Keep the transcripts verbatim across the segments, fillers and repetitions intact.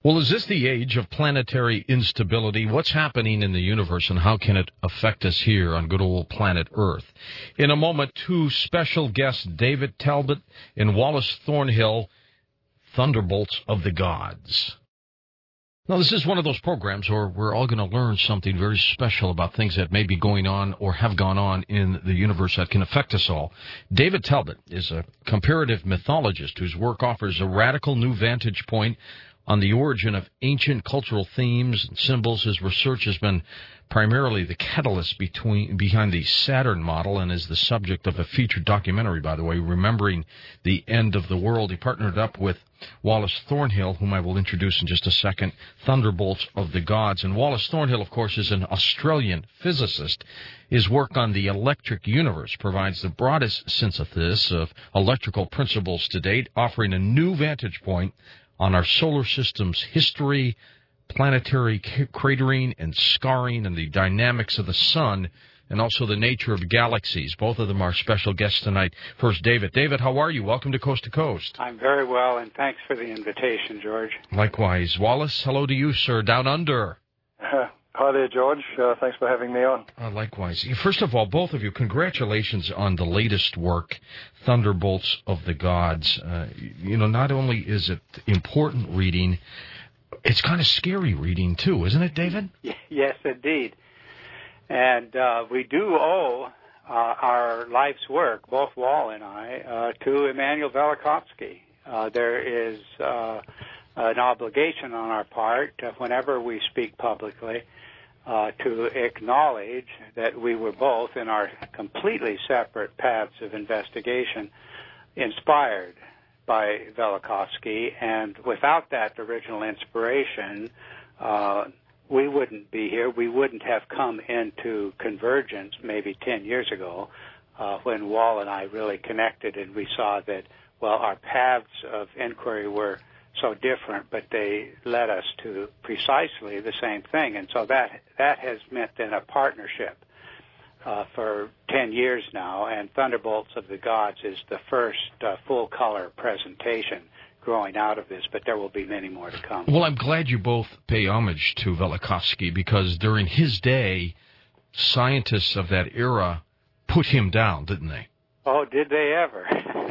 Well, is this the age of planetary instability? What's happening in the universe, and how can it affect us here on good old planet Earth? In a moment, two special guests, David Talbot and Wallace Thornhill, Thunderbolts of the Gods. Now, this is one of those programs where we're all going to learn something very special about things that may be going on or have gone on in the universe that can affect us all. David Talbot is a comparative mythologist whose work offers a radical new vantage point on the origin of ancient cultural themes and symbols. His research has been primarily the catalyst between, behind the Saturn model and is the subject of a featured documentary, by the way, Remembering the End of the World. He partnered up with Wallace Thornhill, whom I will introduce in just a second, Thunderbolts of the Gods. And Wallace Thornhill, of course, is an Australian physicist. His work on the electric universe provides the broadest synthesis of electrical principles to date, offering a new vantage point on our solar system's history, planetary cratering and scarring, and the dynamics of the sun, and also the nature of galaxies. Both of them are special guests tonight. First, David. David, how are you? Welcome to Coast to Coast. I'm very well, and thanks for the invitation, George. Likewise. Wallace, hello to you, sir, down under. Uh, hi there, George. Uh, thanks for having me on. Uh, likewise. First of all, both of you, congratulations on the latest work, Thunderbolts of the Gods. Uh, you know, not only is it important reading, it's kind of scary reading, too, isn't it, David? Yes, indeed. And uh, we do owe uh, our life's work, both Wal and I, uh, to Immanuel Velikovsky. Uh, there is uh, an obligation on our part, uh, whenever we speak publicly, uh, to acknowledge that we were both, in our completely separate paths of investigation, inspired by Velikovsky, and without that original inspiration, uh, we wouldn't be here. We wouldn't have come into convergence maybe ten years ago uh, when Wal and I really connected, and we saw that, well, our paths of inquiry were so different, but they led us to precisely the same thing. And so that that has meant then a partnership uh, for ten years now, and Thunderbolts of the Gods is the first uh, full-color presentation growing out of this, but there will be many more to come. Well, I'm glad you both pay homage to Velikovsky, because during his day, scientists of that era put him down, didn't they? Oh, did they ever?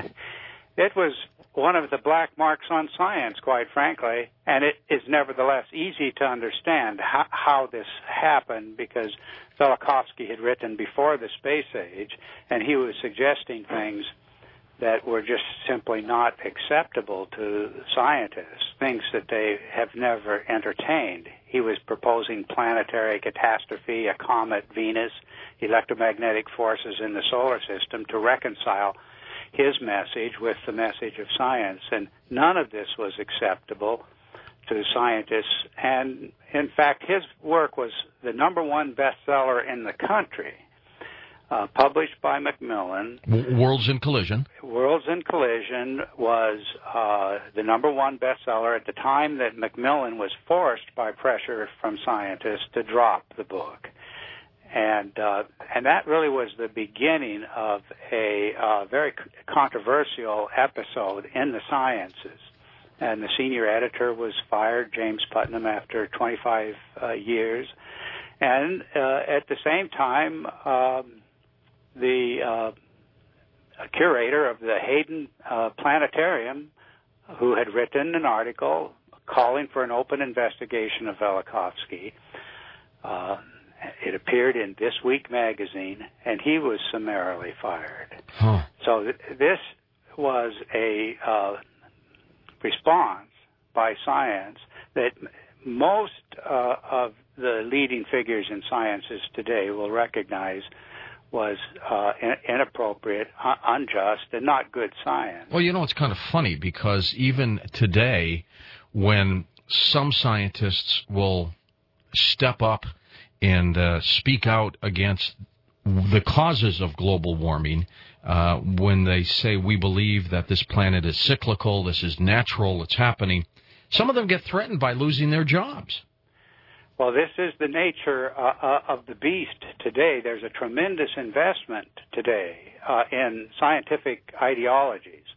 It was one of the black marks on science, quite frankly, and it is nevertheless easy to understand how, how this happened, because Velikovsky had written before the space age, and he was suggesting things that were just simply not acceptable to scientists, things that they have never entertained. He was proposing planetary catastrophe, a comet, Venus, electromagnetic forces in the solar system to reconcile his message with the message of science, and none of this was acceptable to scientists. And in fact, his work was the number one bestseller in the country, uh, published by Macmillan. Worlds in Collision. Worlds in Collision was uh, the number one bestseller at the time that Macmillan was forced by pressure from scientists to drop the book. And uh, and that really was the beginning of a uh, very controversial episode in the sciences. And the senior editor was fired, James Putnam, after twenty-five uh, years. And uh, at the same time, um, the uh, curator of the Hayden uh, Planetarium, who had written an article calling for an open investigation of Velikovsky, uh, it appeared in This Week magazine, and he was summarily fired. Huh. So th- this was a uh, response by science that m- most uh, of the leading figures in sciences today will recognize was uh, in- inappropriate, un- unjust, and not good science. Well, you know, it's kind of funny, because even today, when some scientists will step up and uh, speak out against the causes of global warming, uh, when they say we believe that this planet is cyclical, this is natural, it's happening, some of them get threatened by losing their jobs. Well, this is the nature uh, uh, of the beast today. There's a tremendous investment today uh, in scientific ideologies.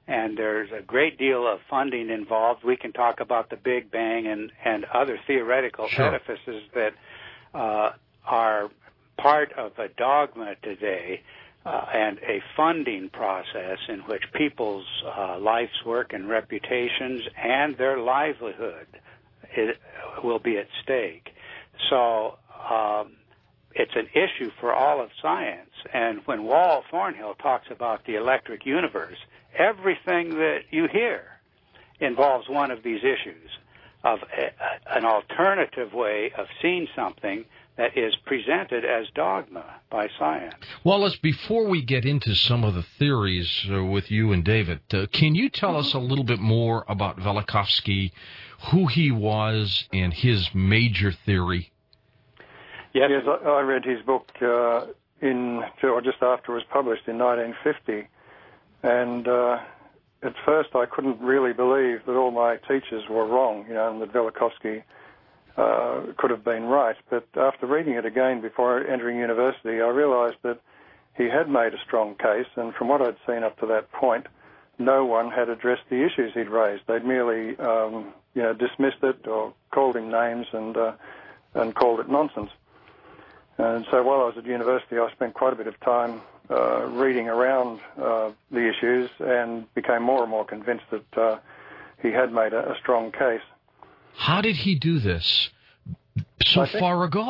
and there's a great deal of funding involved. We can talk about the Big Bang and, and other theoretical sure. edifices that uh, are part of a dogma today, uh, and a funding process in which people's uh, life's work and reputations and their livelihood it, will be at stake. So um, it's an issue for all of science. And when Wal Thornhill talks about the electric universe, everything that you hear involves one of these issues of a, an alternative way of seeing something that is presented as dogma by science. Wallace, before we get into some of the theories uh, with you and David, uh, can you tell us a little bit more about Velikovsky, who he was, and his major theory? Yes, yes I, I read his book uh, in or just after it was published in nineteen fifty, and uh, at first I couldn't really believe that all my teachers were wrong, you know, and that Velikovsky Uh, could have been right, but after reading it again before entering university, I realized that he had made a strong case, and from what I'd seen up to that point, no one had addressed the issues he'd raised. They'd merely, um, you know, dismissed it or called him names and uh, and called it nonsense. And so while I was at university, I spent quite a bit of time uh, reading around uh, the issues and became more and more convinced that uh, he had made a, a strong case. How did he do this so think, far ago?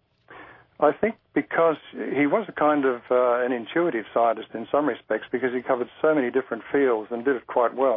I think because he was a kind of uh, an intuitive scientist in some respects, because he covered so many different fields and did it quite well.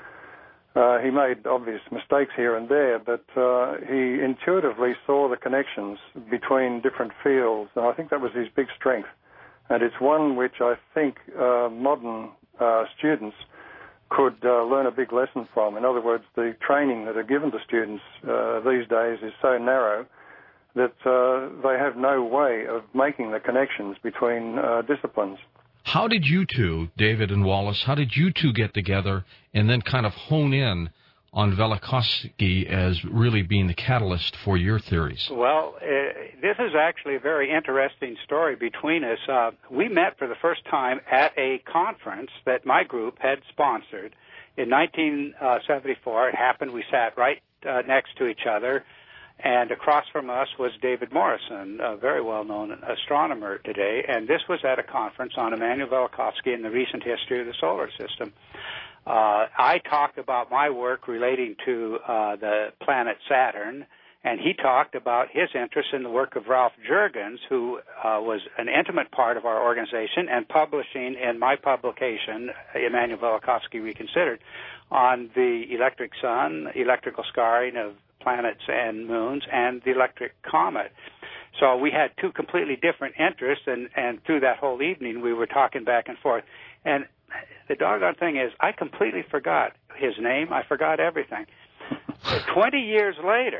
Uh, he made obvious mistakes here and there, but uh, he intuitively saw the connections between different fields, and I think that was his big strength. And it's one which I think uh, modern uh, students could uh, learn a big lesson from. In other words, the training that are given to students uh, these days is so narrow that uh, they have no way of making the connections between uh, disciplines. How did you two, David and Wallace, how did you two get together and then kind of hone in on Velikovsky as really being the catalyst for your theories? Well, uh, this is actually a very interesting story between us. Uh, we met for the first time at a conference that my group had sponsored in nineteen seventy-four. It happened we sat right uh, next to each other, and across from us was David Morrison, a very well-known astronomer today, and this was at a conference on Immanuel Velikovsky and the recent history of the solar system. Uh, I talked about my work relating to uh, the planet Saturn, and he talked about his interest in the work of Ralph Jurgens, who uh, was an intimate part of our organization and publishing in my publication, Immanuel Velikovsky Reconsidered, on the electric sun, electrical scarring of planets and moons, and the electric comet. So we had two completely different interests, and, and through that whole evening we were talking back and forth. And the doggone thing is, I completely forgot his name. I forgot everything. Twenty years later,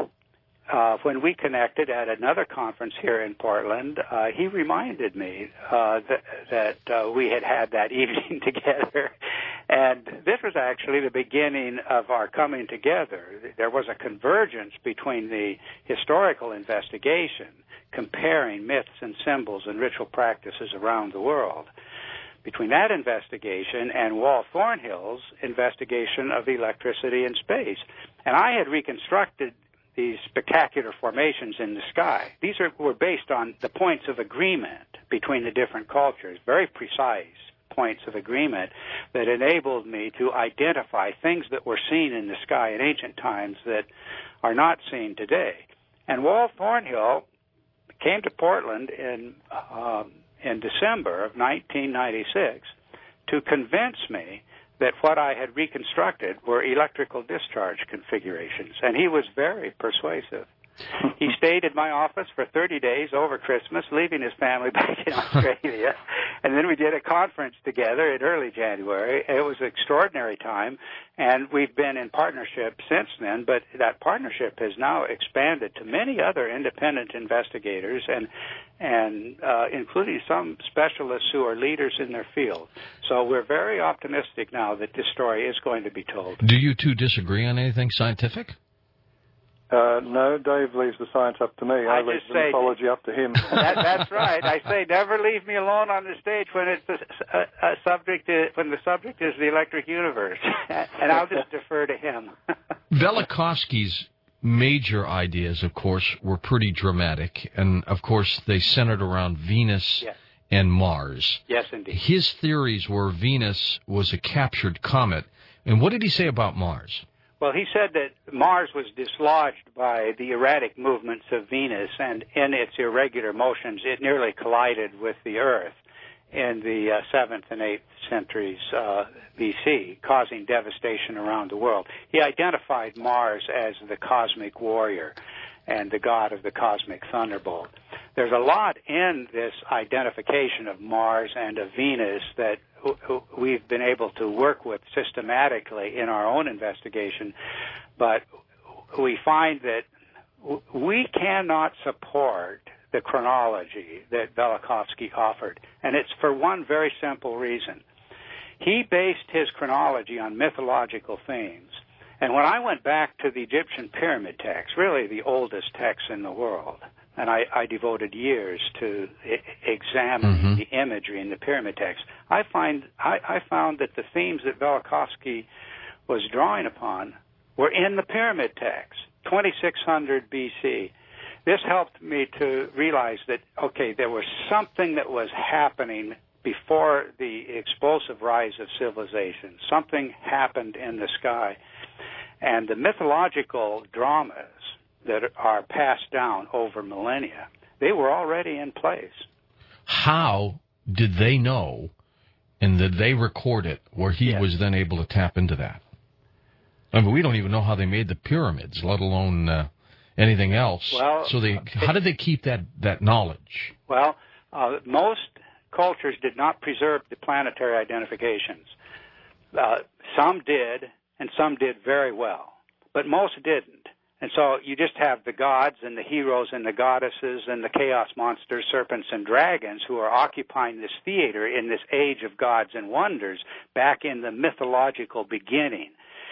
uh, when we connected at another conference here in Portland, uh, he reminded me uh, that, that uh, we had had that evening together. And this was actually the beginning of our coming together. There was a convergence between the historical investigation, comparing myths and symbols and ritual practices around the world, between that investigation and Wal Thornhill's investigation of electricity in space. And I had reconstructed these spectacular formations in the sky. These are, were based on the points of agreement between the different cultures, very precise points of agreement that enabled me to identify things that were seen in the sky in ancient times that are not seen today. And Wal Thornhill came to Portland in um, in December of nineteen ninety-six to convince me that what I had reconstructed were electrical discharge configurations, and he was very persuasive. He stayed in my office for thirty days over Christmas, leaving his family back in Australia, and then we did a conference together in early January. It was an extraordinary time, and we've been in partnership since then, but that partnership has now expanded to many other independent investigators, and and uh, including some specialists who are leaders in their field. So we're very optimistic now that this story is going to be told. Do you two disagree on anything scientific? Uh, no, Dave leaves the science up to me. I, I leave the say, mythology up to him. That, that's right. I say never leave me alone on the stage when it's a, a, a subject is, when the subject is the electric universe, and I'll just defer to him. Velikovsky's major ideas, of course, were pretty dramatic, and of course they centered around Venus yes. and Mars. Yes, indeed. His theories were Venus was a captured comet, and what did he say about Mars? Well, he said that Mars was dislodged by the erratic movements of Venus, and in its irregular motions, it nearly collided with the Earth in the uh, seventh and eighth centuries uh, B C, causing devastation around the world. He identified Mars as the cosmic warrior and the god of the cosmic thunderbolt. There's a lot in this identification of Mars and of Venus that we've been able to work with systematically in our own investigation, but we find that we cannot support the chronology that Velikovsky offered, and it's for one very simple reason. He based his chronology on mythological themes, and when I went back to the Egyptian pyramid text, really the oldest text in the world, and I, I devoted years to I- examining mm-hmm. the imagery in the pyramid text, I find I, I found that the themes that Velikovsky was drawing upon were in the pyramid text, twenty-six hundred B C. This helped me to realize that, okay, there was something that was happening before the explosive rise of civilization. Something happened in the sky. And the mythological dramas that are passed down over millennia, they were already in place. How did they know, and did they record it, where he yes. was then able to tap into that? I mean, we don't even know how they made the pyramids, let alone uh, anything else. Well, so they, how did they keep that, that knowledge? Well, uh, most cultures did not preserve the planetary identifications. Uh, some did, and some did very well, but most didn't. And so you just have the gods and the heroes and the goddesses and the chaos monsters, serpents and dragons who are occupying this theater in this age of gods and wonders back in the mythological beginning.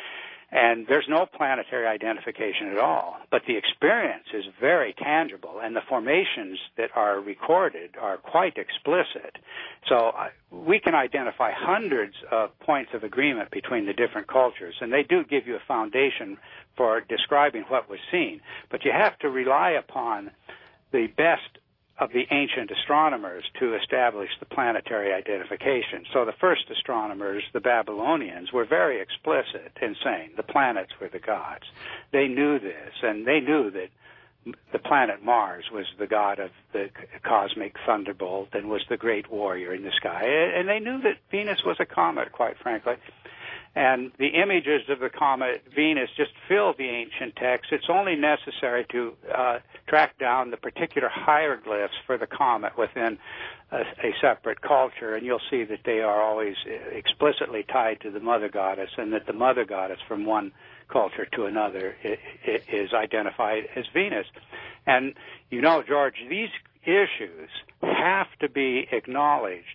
And there's no planetary identification at all. But the experience is very tangible, and the formations that are recorded are quite explicit. So uh, we can identify hundreds of points of agreement between the different cultures, and they do give you a foundation for describing what was seen. But you have to rely upon the best of the ancient astronomers to establish the planetary identification. So the first astronomers, the Babylonians, were very explicit in saying the planets were the gods. They knew this, and they knew that the planet Mars was the god of the cosmic thunderbolt and was the great warrior in the sky. And they knew that Venus was a comet, quite frankly. And the images of the comet Venus just fill the ancient text. It's only necessary to uh, track down the particular hieroglyphs for the comet within a, a separate culture, and you'll see that they are always explicitly tied to the mother goddess, and that the mother goddess from one culture to another is identified as Venus. And, you know, George, these issues have to be acknowledged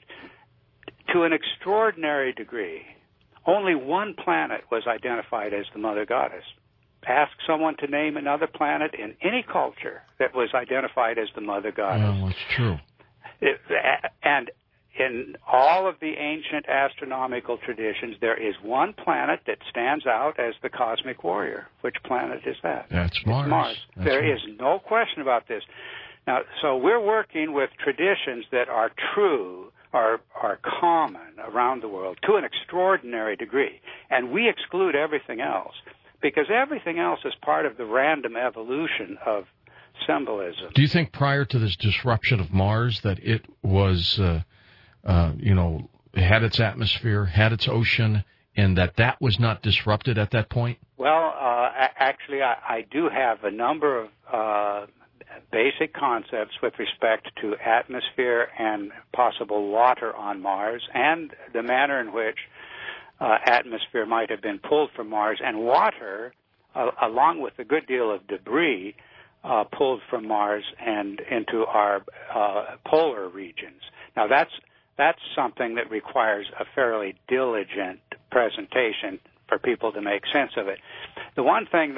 to an extraordinary degree. Only one planet was identified as the mother goddess. Ask someone to name another planet in any culture that was identified as the mother goddess. Well, that's true. It, and in all of the ancient astronomical traditions, there is one planet that stands out as the cosmic warrior. Which planet is that? That's Mars. It's Mars. That's there right. is no question about this. Now, so we're working with traditions that are true, are are common around the world to an extraordinary degree. And we exclude everything else because everything else is part of the random evolution of symbolism. Do you think prior to this disruption of Mars that it was, uh, uh, you know, had its atmosphere, had its ocean, and that that was not disrupted at that point? Well, uh, actually, I, I do have a number of uh, basic concepts with respect to atmosphere and possible water on Mars and the manner in which uh, atmosphere might have been pulled from Mars and water, uh, along with a good deal of debris, uh, pulled from Mars and into our uh, polar regions. Now, that's that's something that requires a fairly diligent presentation for people to make sense of it. The one thing that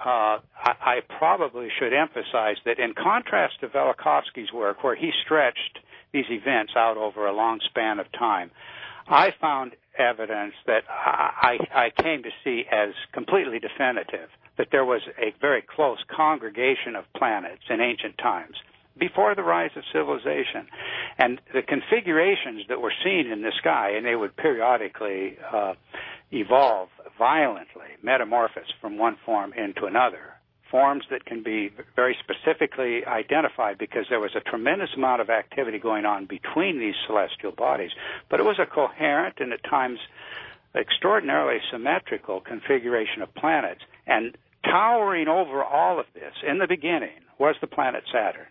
uh, I, I probably should emphasize that in contrast to Velikovsky's work, where he stretched these events out over a long span of time, I found evidence that I, I came to see as completely definitive, that there was a very close congregation of planets in ancient times before the rise of civilization. And the configurations that were seen in the sky, and they would periodically uh, evolve violently, metamorphose from one form into another, forms that can be very specifically identified because there was a tremendous amount of activity going on between these celestial bodies. But it was a coherent and at times extraordinarily symmetrical configuration of planets. And towering over all of this in the beginning was the planet Saturn,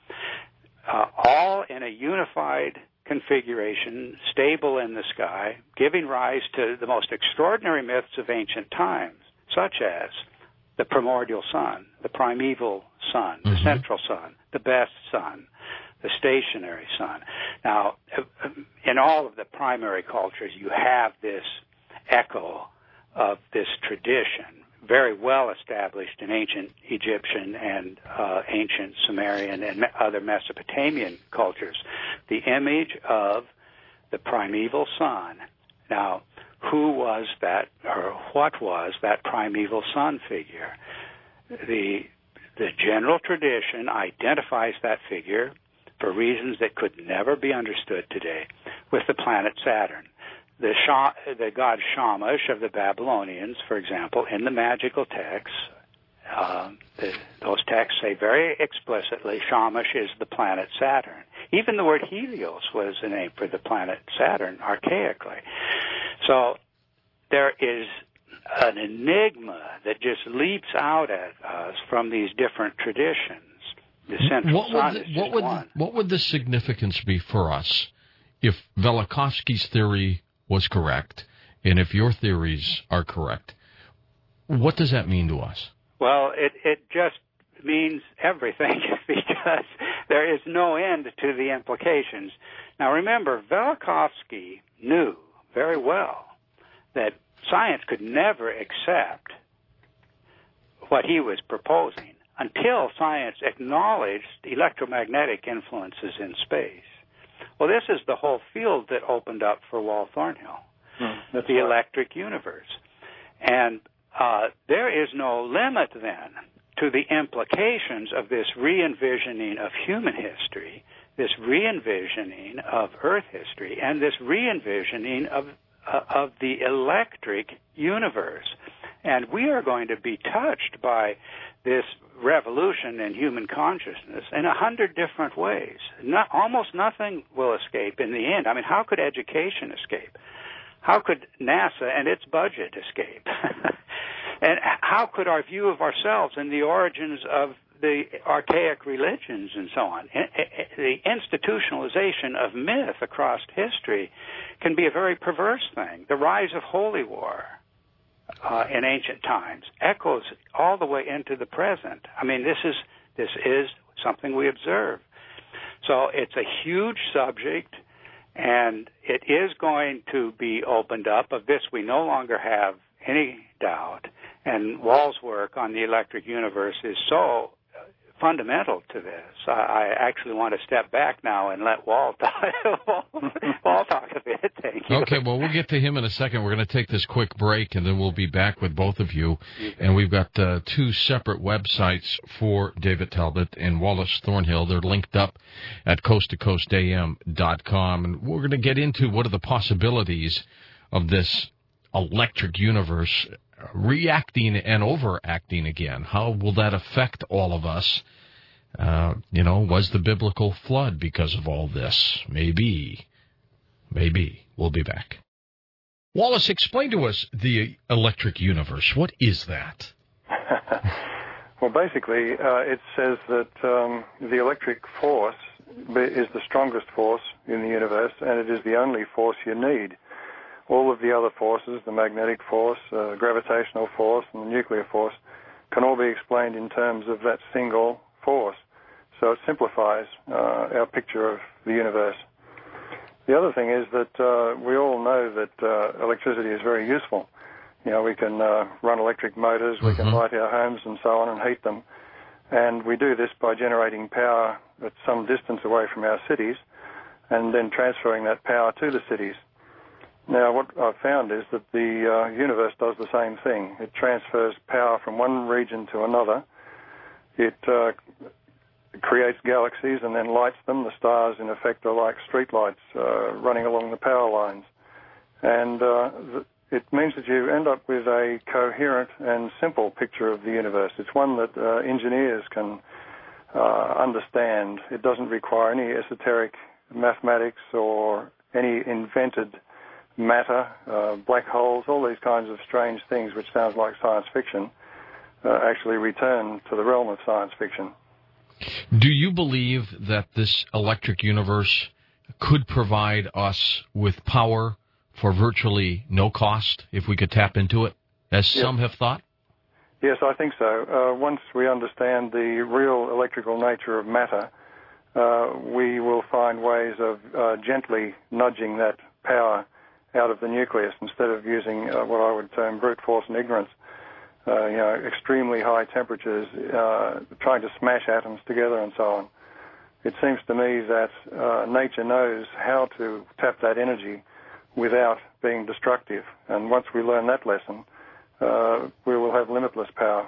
uh, all in a unified configuration, stable in the sky, giving rise to the most extraordinary myths of ancient times, such as the primordial sun, the primeval sun, mm-hmm. the central sun, the best sun, the stationary sun. Now, in all of the primary cultures, you have this echo of this tradition, very well established in ancient Egyptian and uh, ancient Sumerian and me- other Mesopotamian cultures. The image of the primeval sun. Now, who was that, or what was that primeval sun figure? The the general tradition identifies that figure, for reasons that could never be understood today, with the planet Saturn. The, Shah, the god Shamash of the Babylonians, for example, in the magical texts, uh, the, those texts say very explicitly Shamash is the planet Saturn. Even the word Helios was a name for the planet Saturn, archaically. So there is an enigma that just leaps out at us from these different traditions. The central what sun would the, is just what would one. The, what would the significance be for us if Velikovsky's theory was correct, and if your theories are correct? What does that mean to us? Well, it, it just means everything, because there is no end to the implications. Now, remember, Velikovsky knew very well that science could never accept what he was proposing until science acknowledged electromagnetic influences in space. Well, this is the whole field that opened up for Walt Thornhill, hmm, that's the right. electric universe. And uh, there is no limit then to the implications of this re-envisioning of human history, this re-envisioning of Earth history, and this re-envisioning of, uh, of the electric universe. And we are going to be touched by this revolution in human consciousness in a hundred different ways. Not, almost nothing will escape in the end. I mean, how could education escape? How could NASA and its budget escape? And how could our view of ourselves and the origins of the archaic religions and so on? The institutionalization of myth across history can be a very perverse thing. The rise of holy war uh, in ancient times echoes all the way into the present. I mean, this is this is something we observe. So it's a huge subject, and it is going to be opened up. Of this, we no longer have any doubt. And Wall's work on the electric universe is so fundamental to this. I, I actually want to step back now and let Wall talk, Wall talk a bit. Thank you. Okay, well, we'll get to him in a second. We're going to take this quick break, and then we'll be back with both of you. And we've got uh, two separate websites for David Talbot and Wallace Thornhill. They're linked up at coast to coast a m dot com. And we're going to get into what are the possibilities of this electric universe reacting and overacting again. How will that affect all of us? Uh, you know, was the biblical flood because of all this? Maybe. Maybe. We'll be back. Wallace, explain to us the electric universe. What is that? Well, basically, uh, it says that um, the electric force is the strongest force in the universe, and it is the only force you need. All of the other forces, the magnetic force, uh, gravitational force, and the nuclear force, can all be explained in terms of that single force. So it simplifies uh, our picture of the universe. The other thing is that uh, we all know that uh, electricity is very useful. You know, we can uh, run electric motors, we mm-hmm. can light our homes and so on and heat them. And we do this by generating power at some distance away from our cities and then transferring that power to the cities. Now, what I've found is that the uh, universe does the same thing. It transfers power from one region to another. It uh, creates galaxies and then lights them. The stars, in effect, are like streetlights uh, running along the power lines. And uh, th- it means that you end up with a coherent and simple picture of the universe. It's one that uh, engineers can uh, understand. It doesn't require any esoteric mathematics or any invented matter, uh, black holes, all these kinds of strange things which sounds like science fiction, uh, actually return to the realm of science fiction. Do you believe that this electric universe could provide us with power for virtually no cost if we could tap into it, as yes. some have thought? Yes, I think so. Uh, once we understand the real electrical nature of matter, uh, we will find ways of uh, gently nudging that power out of the nucleus instead of using uh, what I would term brute force and ignorance. Uh, you know, extremely high temperatures, uh, trying to smash atoms together and so on. It seems to me that uh, nature knows how to tap that energy without being destructive. And once we learn that lesson, uh, we will have limitless power.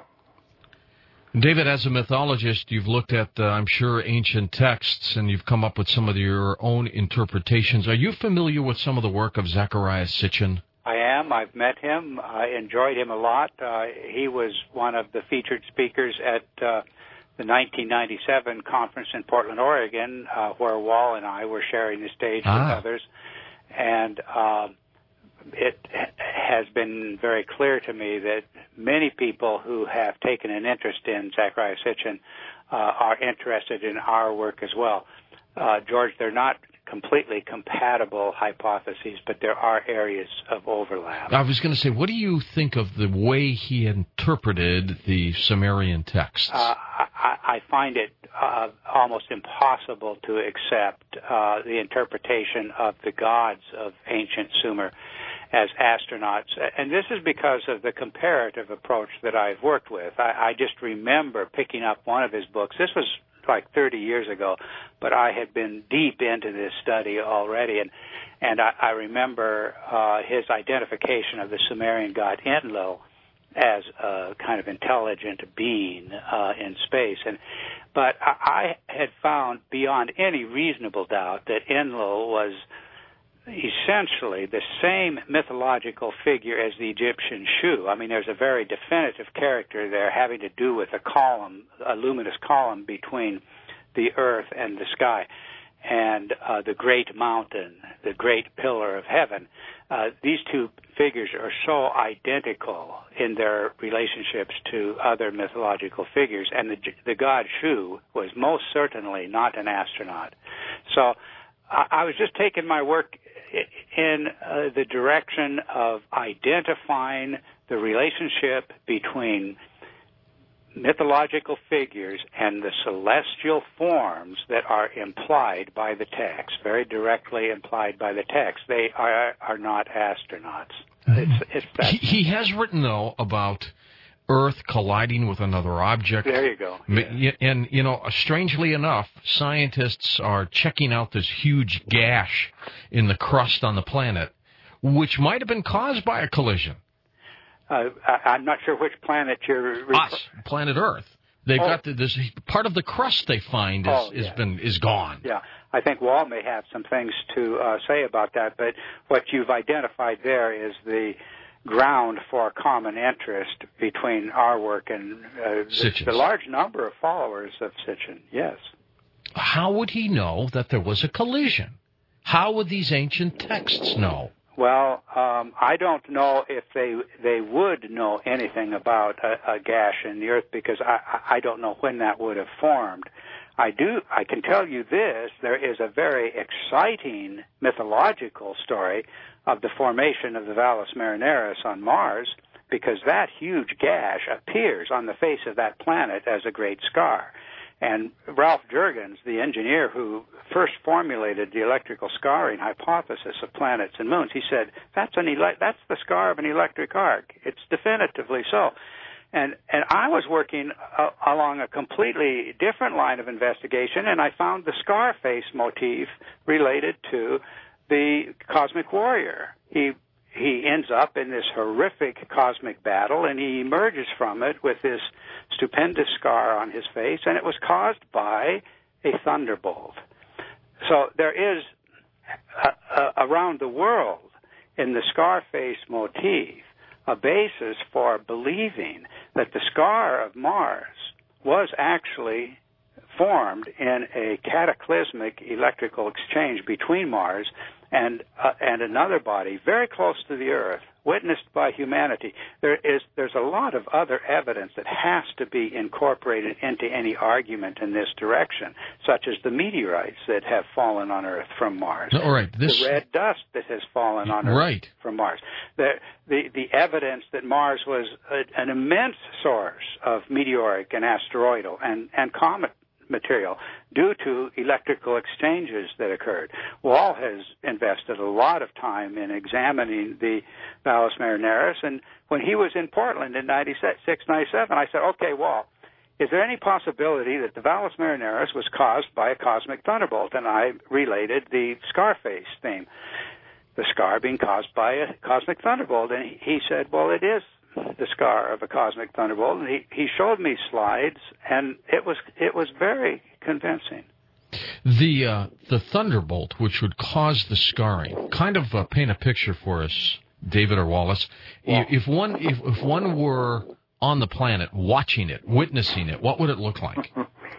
David, as a mythologist, you've looked at, uh, I'm sure, ancient texts, and you've come up with some of your own interpretations. Are you familiar with some of the work of Zecharia Sitchin? I am. I've met him. I enjoyed him a lot. Uh, he was one of the featured speakers at uh, the nineteen ninety-seven conference in Portland, Oregon, uh, where Wall and I were sharing the stage ah. with others. And uh, it has been very clear to me that many people who have taken an interest in Zecharia Sitchin uh, are interested in our work as well. Uh, George, they're not completely compatible hypotheses, but there are areas of overlap. I was going to say, what do you think of the way he interpreted the Sumerian texts? Uh, I, I find it uh, almost impossible to accept uh, the interpretation of the gods of ancient Sumer as astronauts. And this is because of the comparative approach that I've worked with. I, I just remember picking up one of his books. This was like thirty years ago, but I had been deep into this study already, and and I, I remember uh, his identification of the Sumerian god Enlil as a kind of intelligent being uh, in space. And but I, I had found beyond any reasonable doubt that Enlil was essentially the same mythological figure as the Egyptian Shu. I mean, there's a very definitive character there having to do with a column, a luminous column between the earth and the sky, and uh, the great mountain, the great pillar of heaven. Uh, these two figures are so identical in their relationships to other mythological figures, and the, the god Shu was most certainly not an astronaut. So I, I was just taking my work in uh, the direction of identifying the relationship between mythological figures and the celestial forms that are implied by the text, very directly implied by the text. They are are not astronauts. It's, it's that. He, he has written, though, about Earth colliding with another object. There you go. Yeah. And, you know, strangely enough, scientists are checking out this huge gash in the crust on the planet, which might have been caused by a collision. Uh, I, I'm not sure which planet you're... Us, planet Earth. They've oh. got the, this part of the crust they find is, oh, yeah. is been is gone. Yeah, I think Wall may have some things to uh, say about that, but what you've identified there is the ground for common interest between our work and uh, the, the large number of followers of Sitchin, yes. How would he know that there was a collision? How would these ancient texts know? Well, um, I don't know if they they would know anything about a, a gash in the Earth, because I, I don't know when that would have formed. I do. I can tell you this: there is a very exciting mythological story of the formation of the Valles Marineris on Mars, because that huge gash appears on the face of that planet as a great scar. And Ralph Jurgens, the engineer who first formulated the electrical scarring hypothesis of planets and moons, he said, that's an ele- that's the scar of an electric arc. It's definitively so. And and I was working uh, along a completely different line of investigation, and I found the scar face motif related to the cosmic warrior. He he ends up in this horrific cosmic battle, and he emerges from it with this stupendous scar on his face, and it was caused by a thunderbolt. So there is, uh, uh, around the world, in the scar face motif, a basis for believing that the scar of Mars was actually formed in a cataclysmic electrical exchange between Mars and uh, and another body very close to the Earth, witnessed by humanity. There is there's a lot of other evidence that has to be incorporated into any argument in this direction, such as the meteorites that have fallen on Earth from Mars, all right, this... the red dust that has fallen on Earth right. from Mars, the the the evidence that Mars was a, an immense source of meteoric and asteroidal and and comet material due to electrical exchanges that occurred. Wall has invested a lot of time in examining the Valles Marineris, and when he was in Portland in ninety-six, ninety-seven, I said, okay, Wall, is there any possibility that the Valles Marineris was caused by a cosmic thunderbolt? And I related the Scarface theme, the scar being caused by a cosmic thunderbolt, and he said, well, it is the scar of a cosmic thunderbolt, and he, he showed me slides, and it was it was very convincing. The uh, the thunderbolt, which would cause the scarring, kind of uh, paint a picture for us, David or Wallace. Well, if one if, if one were on the planet, watching it, witnessing it, what would it look like?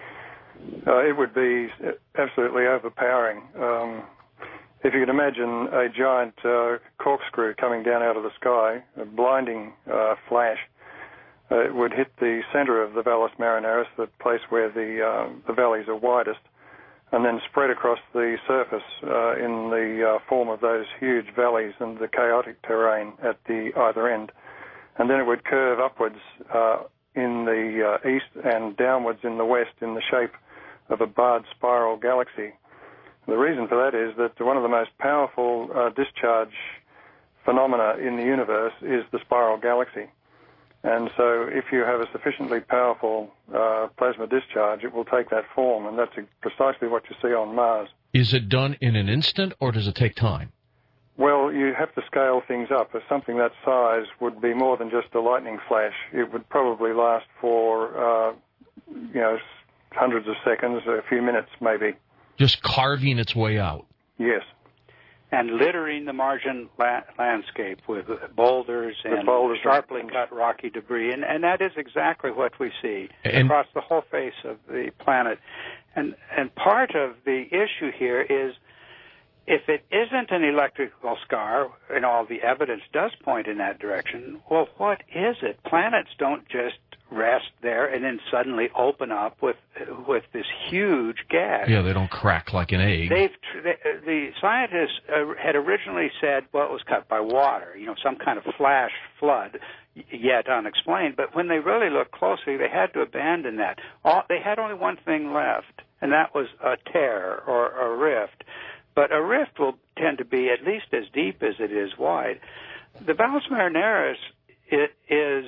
uh, it would be absolutely overpowering. Um, If you could imagine a giant uh, corkscrew coming down out of the sky, a blinding uh, flash, uh, it would hit the center of the Valles Marineris, the place where the uh, the valleys are widest, and then spread across the surface uh, in the uh, form of those huge valleys and the chaotic terrain at the either end. And then it would curve upwards uh, in the uh, east and downwards in the west in the shape of a barred spiral galaxy. The reason for that is that one of the most powerful uh, discharge phenomena in the universe is the spiral galaxy. And so if you have a sufficiently powerful uh, plasma discharge, it will take that form, and that's precisely what you see on Mars. Is it done in an instant, or does it take time? Well, you have to scale things up. If something that size would be more than just a lightning flash, it would probably last for, uh, you know, hundreds of seconds, a few minutes maybe. Just carving its way out. Yes. And littering the Martian la- landscape with boulders and boulders sharply and... cut rocky debris. And, and that is exactly what we see and... across the whole face of the planet. And, and part of the issue here is if it isn't an electrical scar, and all the evidence does point in that direction, well, what is it? Planets don't just rest there and then suddenly open up with with this huge gas. Yeah, they don't crack like an egg. They've they, the scientists uh, had originally said, well, it was cut by water, you know, some kind of flash flood, yet unexplained. But when they really looked closely, they had to abandon that. All, they had only one thing left, and that was a tear or a rift. But a rift will tend to be at least as deep as it is wide. The Valles Marineris, it is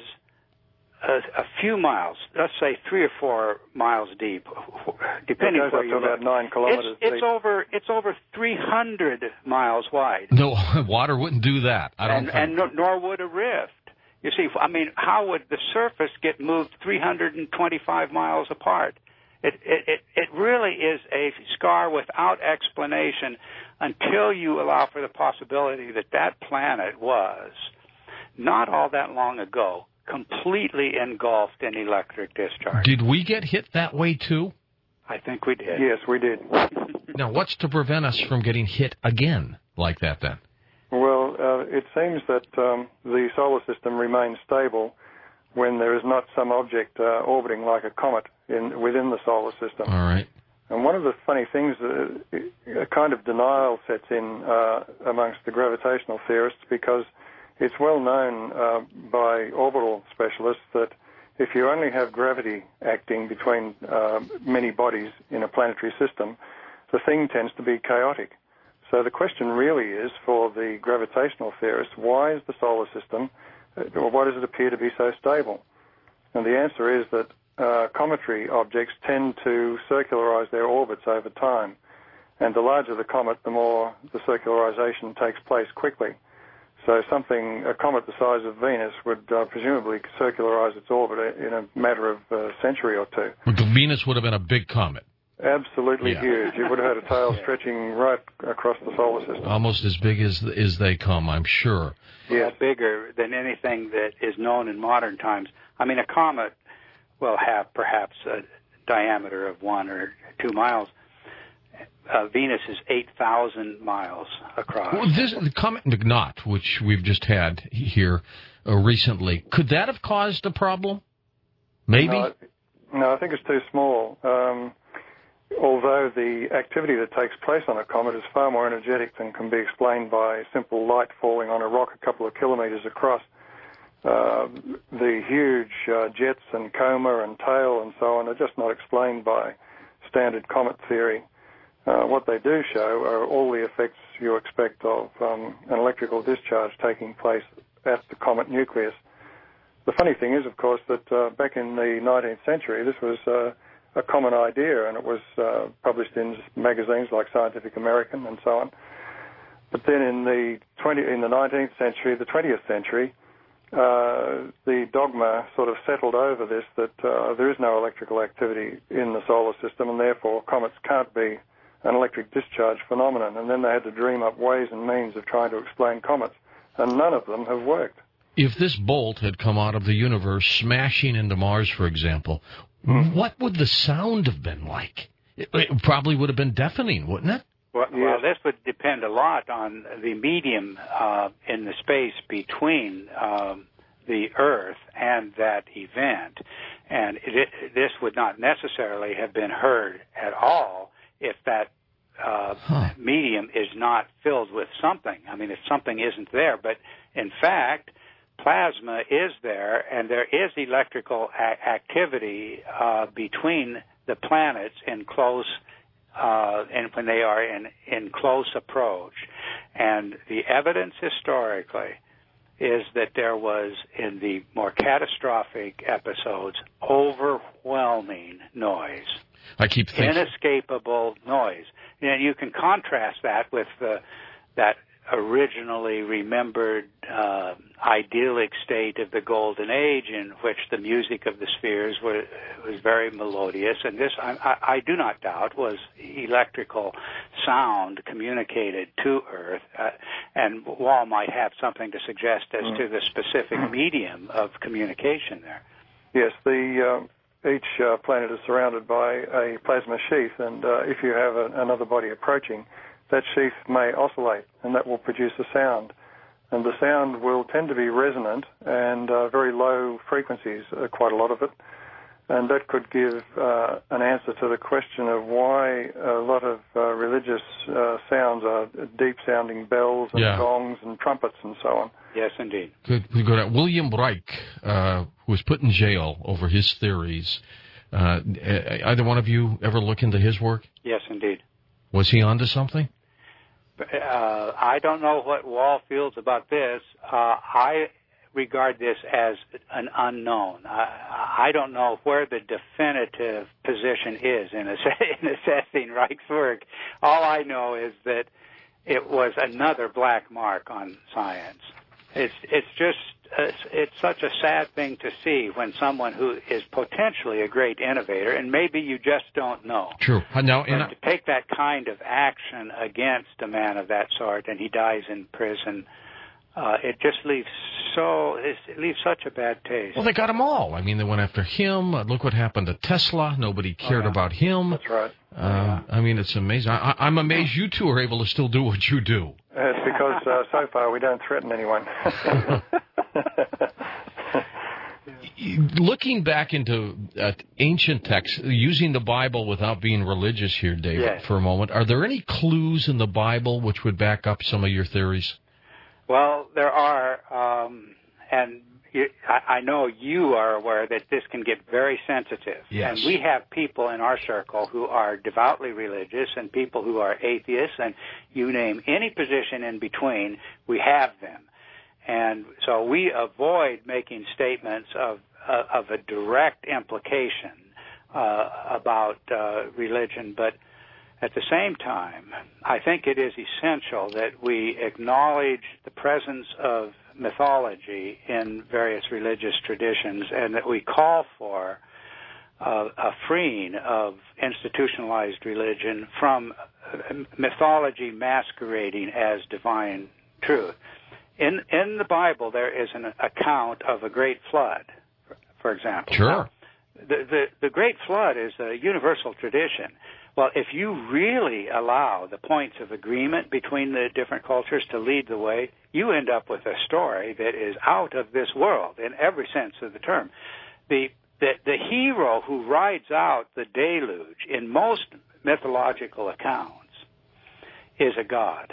a, a few miles, let's say three or four miles deep, depending on where you look. About nine kilometers it's, it's deep. over it's over three hundred miles wide. No, water wouldn't do that. I don't and, think. And no, nor would a rift. You see, I mean, how would the surface get moved three hundred twenty-five miles apart? It, it, it, it really is a scar without explanation until you allow for the possibility that that planet was, not all that long ago, completely engulfed in electric discharge. Did we get hit that way, too? I think we did. Yes, we did. Now, what's to prevent us from getting hit again like that, then? Well, uh, it seems that um, the solar system remains stable when there is not some object uh, orbiting like a comet in within the solar system. All right. And one of the funny things, uh, a kind of denial sets in uh, amongst the gravitational theorists, because it's well known uh, by orbital specialists that if you only have gravity acting between uh, many bodies in a planetary system, the thing tends to be chaotic. So the question really is, for the gravitational theorists, why is the solar system, or why does it appear to be so stable? And the answer is that uh, cometary objects tend to circularize their orbits over time. And the larger the comet, the more the circularization takes place quickly. So something, a comet the size of Venus would uh, presumably circularize its orbit in a matter of a century or two. Venus would have been a big comet. Absolutely yeah. huge. You would have had a tail stretching right across the solar system. Almost as big as as they come, I'm sure. Yeah, well, bigger than anything that is known in modern times. I mean, a comet will have perhaps a diameter of one or two miles. Uh, Venus is eight thousand miles across. Well, this, the comet Nagnath, which we've just had here uh, recently, could that have caused a problem? Maybe? No, no I think it's too small. Um, although the activity that takes place on a comet is far more energetic than can be explained by simple light falling on a rock a couple of kilometers across. Uh, the huge uh, jets and coma and tail and so on are just not explained by standard comet theory. Uh, what they do show are all the effects you expect of um, an electrical discharge taking place at the comet nucleus. The funny thing is, of course, that uh, back in the nineteenth century, this was uh, a common idea, and it was uh, published in magazines like Scientific American and so on. But then in the twenty in the nineteenth century, the twentieth century, uh, the dogma sort of settled over this that uh, there is no electrical activity in the solar system, and therefore comets can't be an electric discharge phenomenon. And then they had to dream up ways and means of trying to explain comets, and none of them have worked. If this bolt had come out of the universe, smashing into Mars, for example, mm. what would the sound have been like? It, it probably would have been deafening, wouldn't it? Well, well, this would depend a lot on the medium uh, in the space between um, the Earth and that event. And it, it, this would not necessarily have been heard at all if that uh, huh. medium is not filled with something. I mean, if something isn't there. But, in fact, plasma is there, and there is electrical a- activity uh, between the planets in close Uh, and when they are in, in close approach. And the evidence historically is that there was, in the more catastrophic episodes, overwhelming noise. I keep thinking... Inescapable noise. And you can contrast that with the, that originally remembered uh, idyllic state of the Golden Age, in which the music of the spheres was, was very melodious, and this, I, I, I do not doubt, was electrical sound communicated to Earth, uh, and Wall might have something to suggest as mm. to the specific medium of communication there. Yes, the uh, each uh, planet is surrounded by a plasma sheath, and uh, if you have a, another body approaching, that sheath may oscillate, and that will produce a sound. And the sound will tend to be resonant and uh, very low frequencies, uh, quite a lot of it. And that could give uh, an answer to the question of why a lot of uh, religious uh, sounds are deep-sounding bells and yeah. gongs and trumpets and so on. Yes, indeed. Good. We go to William Reich, uh, who was put in jail over his theories. Uh, either one of you ever look into his work? Yes, indeed. Was he onto something? Uh, I don't know what Wall feels about this. Uh, I regard this as an unknown. I, I don't know where the definitive position is in, ass- in assessing Reich's work. All I know is that it was another black mark on science. It's it's just it's, it's such a sad thing to see when someone who is potentially a great innovator, and maybe you just don't know. True. Now, and to take that kind of action against a man of that sort, and he dies in prison, uh, it just leaves so it leaves such a bad taste. Well, they got them all. I mean, they went after him. Look what happened to Tesla. Nobody cared oh, yeah. about him. That's right. Uh, yeah. I mean, it's amazing. I, I'm amazed you two are able to still do what you do. Uh, it's because uh, so far we don't threaten anyone. Looking back into uh, ancient texts, using the Bible without being religious here, David, yes. for a moment, are there any clues in the Bible which would back up some of your theories? Well, there are, um, and you, I, I know you are aware that this can get very sensitive. Yes. And we have people in our circle who are devoutly religious and people who are atheists, and you name any position in between, we have them. And so we avoid making statements of, uh, of a direct implication uh, about uh, religion, but at the same time, I think it is essential that we acknowledge the presence of mythology in various religious traditions and that we call for uh, a freeing of institutionalized religion from mythology masquerading as divine truth. In in the Bible, there is an account of a great flood, for, for example. Sure. Now, the, the, the great flood is a universal tradition. Well, if you really allow the points of agreement between the different cultures to lead the way, you end up with a story that is out of this world in every sense of the term. The, the, the hero who rides out the deluge in most mythological accounts is a god.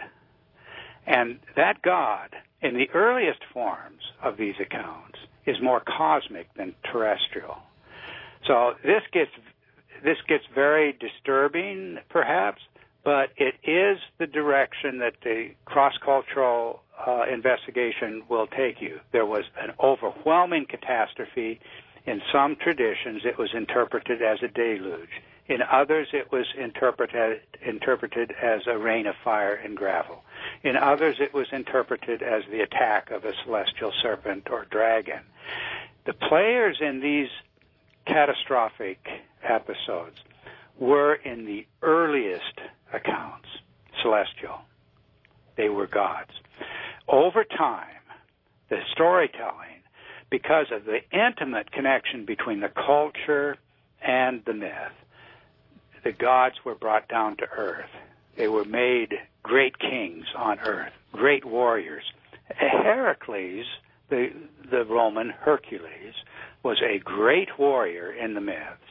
And that god, in the earliest forms of these accounts, is more cosmic than terrestrial. So this gets This gets very disturbing, perhaps, but it is the direction that the cross-cultural uh, investigation will take you. There was an overwhelming catastrophe. In some traditions, it was interpreted as a deluge. In others, it was interpreted interpreted as a rain of fire and gravel. In others, it was interpreted as the attack of a celestial serpent or dragon. The players in these catastrophic episodes were in the earliest accounts celestial. They were gods. Over time, the storytelling, because of the intimate connection between the culture and the myth, the gods were brought down to earth. They were made great kings on earth, great warriors. Heracles, the, the Roman Hercules, was a great warrior in the myths.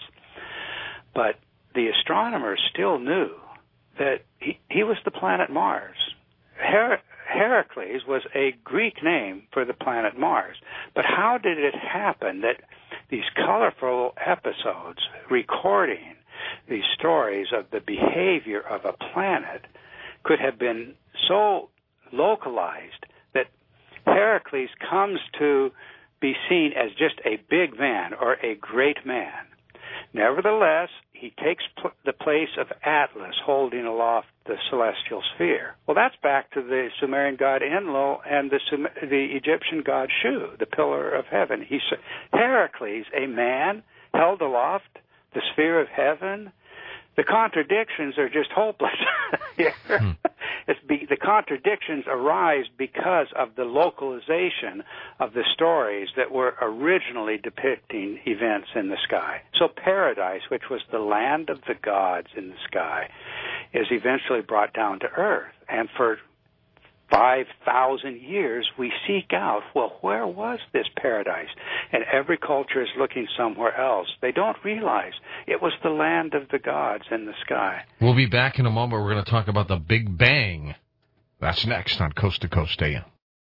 But the astronomers still knew that he, he was the planet Mars. Her, Heracles was a Greek name for the planet Mars. But how did it happen that these colorful episodes recording these stories of the behavior of a planet could have been so localized that Heracles comes to be seen as just a big man or a great man? Nevertheless, he takes pl- the place of Atlas holding aloft the celestial sphere. Well, that's back to the Sumerian god Enlil and the, Sum- the Egyptian god Shu, the pillar of heaven. He's Heracles, a man held aloft the sphere of heaven. The contradictions are just hopeless. hmm. It's be, the contradictions arise because of the localization of the stories that were originally depicting events in the sky. So paradise, which was the land of the gods in the sky, is eventually brought down to earth. And for five thousand years, we seek out, well, where was this paradise? And every culture is looking somewhere else. They don't realize it was the land of the gods in the sky. We'll be back in a moment. We're going to talk about the Big Bang. That's next on Coast to Coast A M.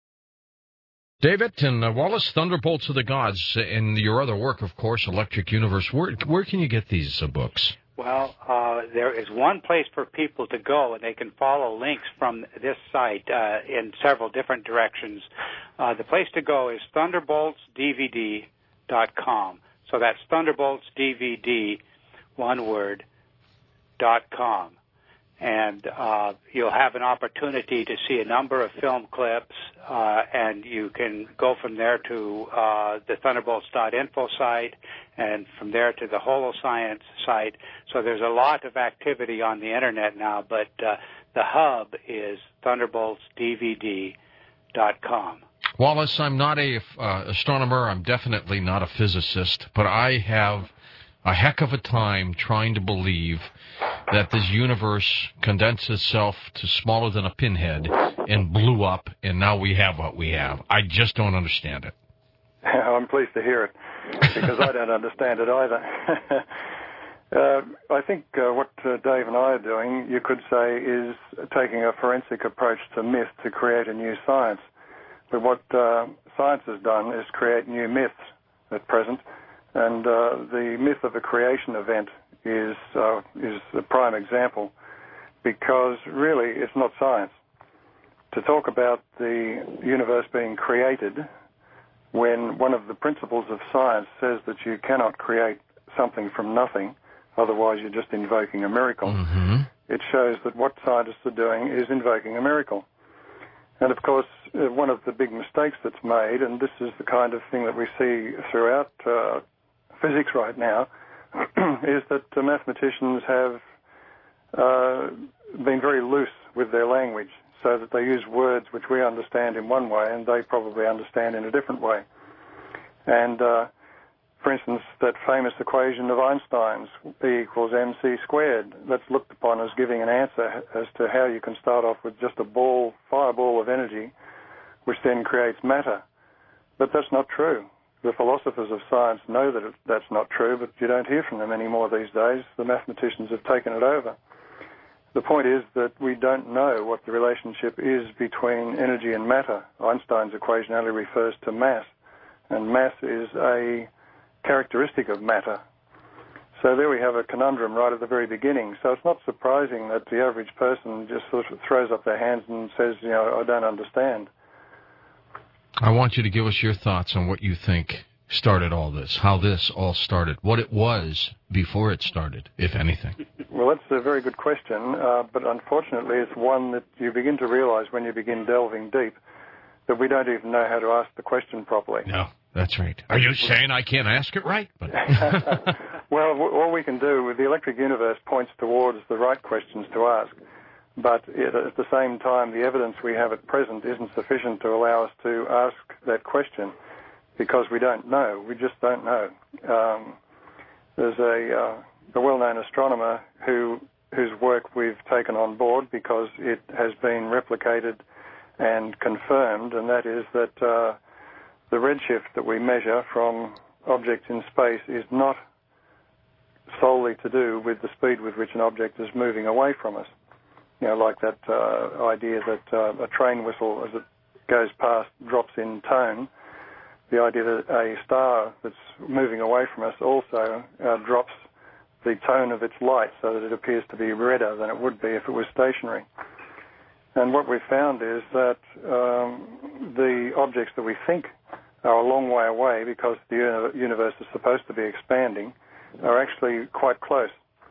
David and uh, Wallace, Thunderbolts of the Gods, and your other work, of course, Electric Universe. Where, where can you get these uh, books? Well, uh, there is one place for people to go, and they can follow links from this site uh, in several different directions. Uh, the place to go is thunderbolts d v d dot com. So that's Thunderbolts D V D, one word, dot com. And uh, you'll have an opportunity to see a number of film clips, uh, and you can go from there to uh, the thunderbolts dot info site, and from there to the Holoscience site. So there's a lot of activity on the Internet now, but uh, the hub is thunderbolts d v d dot com. Wallace, I'm not a uh, astronomer. I'm definitely not a physicist, but I have a heck of a time trying to believe that this universe condensed itself to smaller than a pinhead and blew up, and now we have what we have. I just don't understand it. I'm pleased to hear it, because I don't understand it either. uh, I think uh, what uh, Dave and I are doing, you could say, is taking a forensic approach to myth to create a new science. But what uh, science has done is create new myths at present, and uh, the myth of a creation event is uh, is a prime example, because really it's not science. To talk about the universe being created when one of the principles of science says that you cannot create something from nothing, otherwise you're just invoking a miracle, mm-hmm. it shows that what scientists are doing is invoking a miracle. And of course, uh, one of the big mistakes that's made, and this is the kind of thing that we see throughout uh, physics right now, is that uh, mathematicians have uh, been very loose with their language, so that they use words which we understand in one way and they probably understand in a different way. And uh, for instance, that famous equation of Einstein's, E equals mc squared, that's looked upon as giving an answer as to how you can start off with just a ball, fireball of energy, which then creates matter. But that's not true. The philosophers of science know that it, that's not true, but you don't hear from them anymore these days. The mathematicians have taken it over. The point is that we don't know what the relationship is between energy and matter. Einstein's equation only refers to mass, and mass is a characteristic of matter. So there we have a conundrum right at the very beginning. So it's not surprising that the average person just sort of throws up their hands and says, you know, I don't understand. I want you to give us your thoughts on what you think started all this, how this all started, what it was before it started, if anything. Well, that's a very good question, uh, but unfortunately it's one that you begin to realize when you begin delving deep, that we don't even know how to ask the question properly. No, that's right. Are you saying I can't ask it right? But well, all we can do with the electric universe points towards the right questions to ask, but at the same time, the evidence we have at present isn't sufficient to allow us to ask that question, because we don't know. We just don't know. Um, there's a, uh, a well-known astronomer who whose work we've taken on board because it has been replicated and confirmed, and that is that uh, the redshift that we measure from objects in space is not solely to do with the speed with which an object is moving away from us. You know, like that uh, idea that uh, a train whistle, as it goes past, drops in tone. The idea that a star that's moving away from us also uh, drops the tone of its light so that it appears to be redder than it would be if it was stationary. And what we've found is that um, the objects that we think are a long way away because the universe is supposed to be expanding are actually quite close.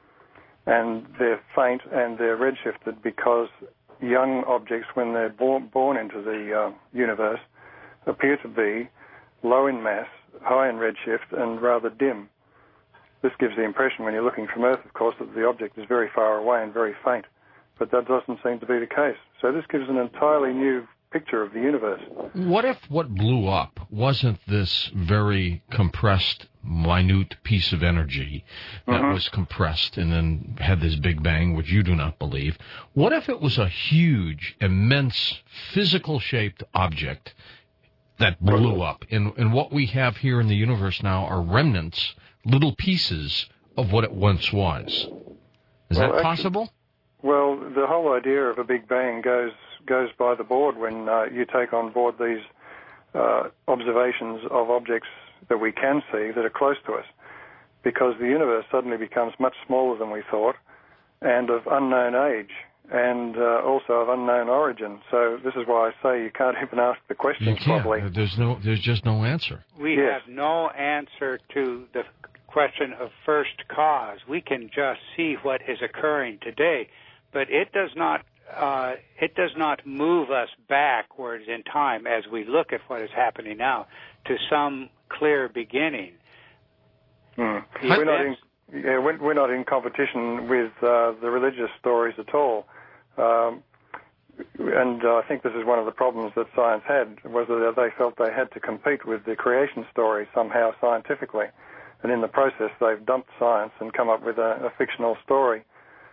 And they're faint and they're redshifted because young objects, when they're born, born into the uh, universe, appear to be low in mass, high in redshift, and rather dim. This gives the impression when you're looking from Earth, of course, that the object is very far away and very faint. But that doesn't seem to be the case. So this gives an entirely new picture of the universe. What if what blew up wasn't this very compressed, minute piece of energy that mm-hmm. was compressed and then had this big bang, which you do not believe? What if it was a huge, immense, physical-shaped object that blew up? And, and what we have here in the universe now are remnants, little pieces of what it once was. Is well, that possible? Actually, well, the whole idea of a Big Bang goes goes by the board when uh, you take on board these uh, observations of objects that we can see that are close to us, because the universe suddenly becomes much smaller than we thought and of unknown age and uh, also of unknown origin. So this is why I say you can't even ask the questions properly. There's no, there's just no answer. We yes. have no answer to the question of first cause. We can just see what is occurring today, but it does not uh, it does not move us backwards in time as we look at what is happening now to some clear beginning. Hmm. We're not in, yeah, we're, we're not in competition with uh, the religious stories at all. Um, and uh, I think this is one of the problems that science had, was that they felt they had to compete with the creation story somehow scientifically. And in the process, they've dumped science and come up with a, a fictional story.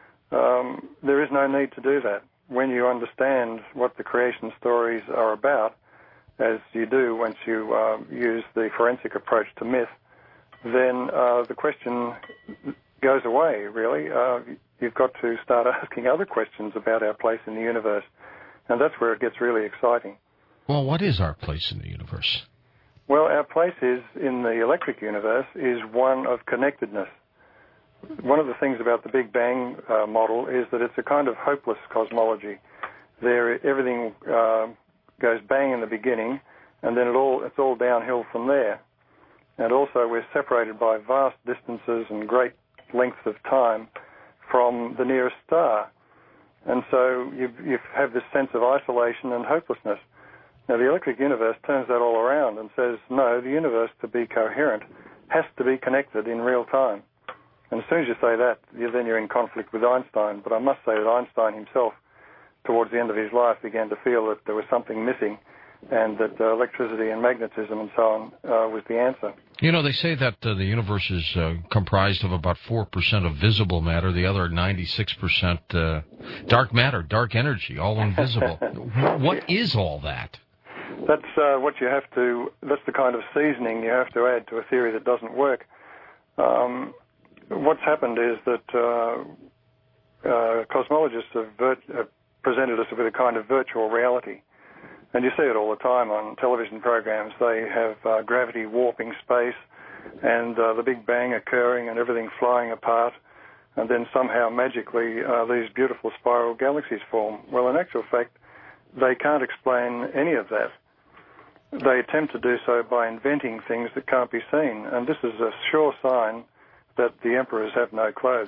Um, there is no need to do that. When you understand what the creation stories are about, as you do once you uh, use the forensic approach to myth, then uh, the question goes away, really. Uh, you've got to start asking other questions about our place in the universe, and that's where it gets really exciting. Well, what is our place in the universe? Well, our place is in the electric universe is one of connectedness. One of the things about the Big Bang uh, model is that it's a kind of hopeless cosmology. There, everything uh, goes bang in the beginning, and then it all it's all downhill from there. And also, we're separated by vast distances and great lengths of time from the nearest star. And so you, you have this sense of isolation and hopelessness. Now, the electric universe turns that all around and says, no, the universe, to be coherent, has to be connected in real time. And as soon as you say that, you, then you're in conflict with Einstein. But I must say that Einstein himself, towards the end of his life, began to feel that there was something missing, and that uh, electricity and magnetism and so on uh, was the answer. You know, they say that uh, the universe is uh, comprised of about four percent of visible matter, the other ninety-six percent uh, dark matter, dark energy, all invisible. What is all that? That's uh, what you have to, that's the kind of seasoning you have to add to a theory that doesn't work. Um, what's happened is that uh, uh, cosmologists have, virt- have presented us with a kind of virtual reality. And you see it all the time on television programs. They have uh, gravity warping space and uh, the Big Bang occurring and everything flying apart. And then somehow magically uh, these beautiful spiral galaxies form. Well, in actual fact, they can't explain any of that. They attempt to do so by inventing things that can't be seen. And this is a sure sign that the emperors have no clothes.